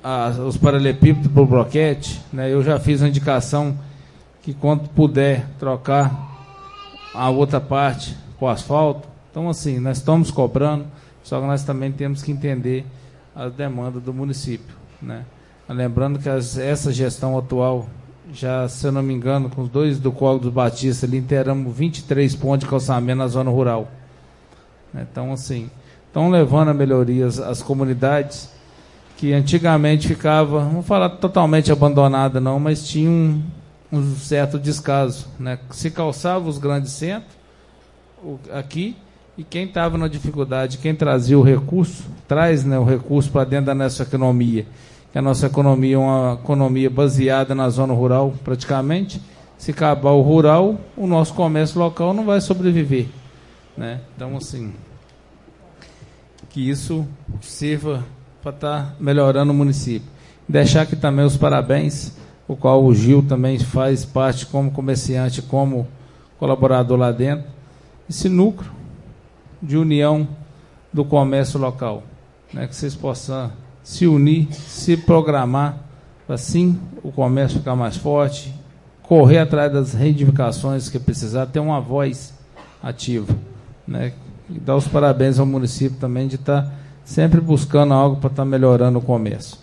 a, os paralelepípedos para o bloquete, né? Eu já fiz uma indicação que quando puder trocar a outra parte com asfalto. Então, assim, nós estamos cobrando, só que nós também temos que entender a demanda do município, né? Lembrando que as, essa gestão atual, já, se eu não me engano, com os dois do Código dos Batistas, ali inteiramos vinte e três pontos de calçamento na zona rural. Então, assim, estão levando a melhorias as comunidades que antigamente ficava, não vou falar totalmente abandonada não, mas tinha um, um certo descaso, né? Se calçava os grandes centros o, aqui, e quem estava na dificuldade, quem trazia o recurso, traz, né, o recurso para dentro da nossa economia, que a nossa economia é uma economia baseada na zona rural praticamente. Se acabar o rural, o nosso comércio local não vai sobreviver, né? Então, assim, que isso sirva para estar tá melhorando o município. Deixar aqui também os parabéns, o qual o Gil também faz parte como comerciante, como colaborador lá dentro, esse núcleo de união do comércio local, né? Que vocês possam se unir, se programar, assim o comércio ficar mais forte, correr atrás das reivindicações que precisar, ter uma voz ativa, né? E dar os parabéns ao município também de estar sempre buscando algo para estar melhorando o comércio.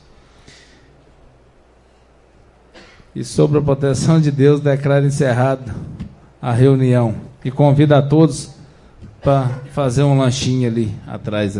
E sobre a proteção de Deus, declaro encerrada a reunião e convido a todos para fazer um lanchinho ali atrás.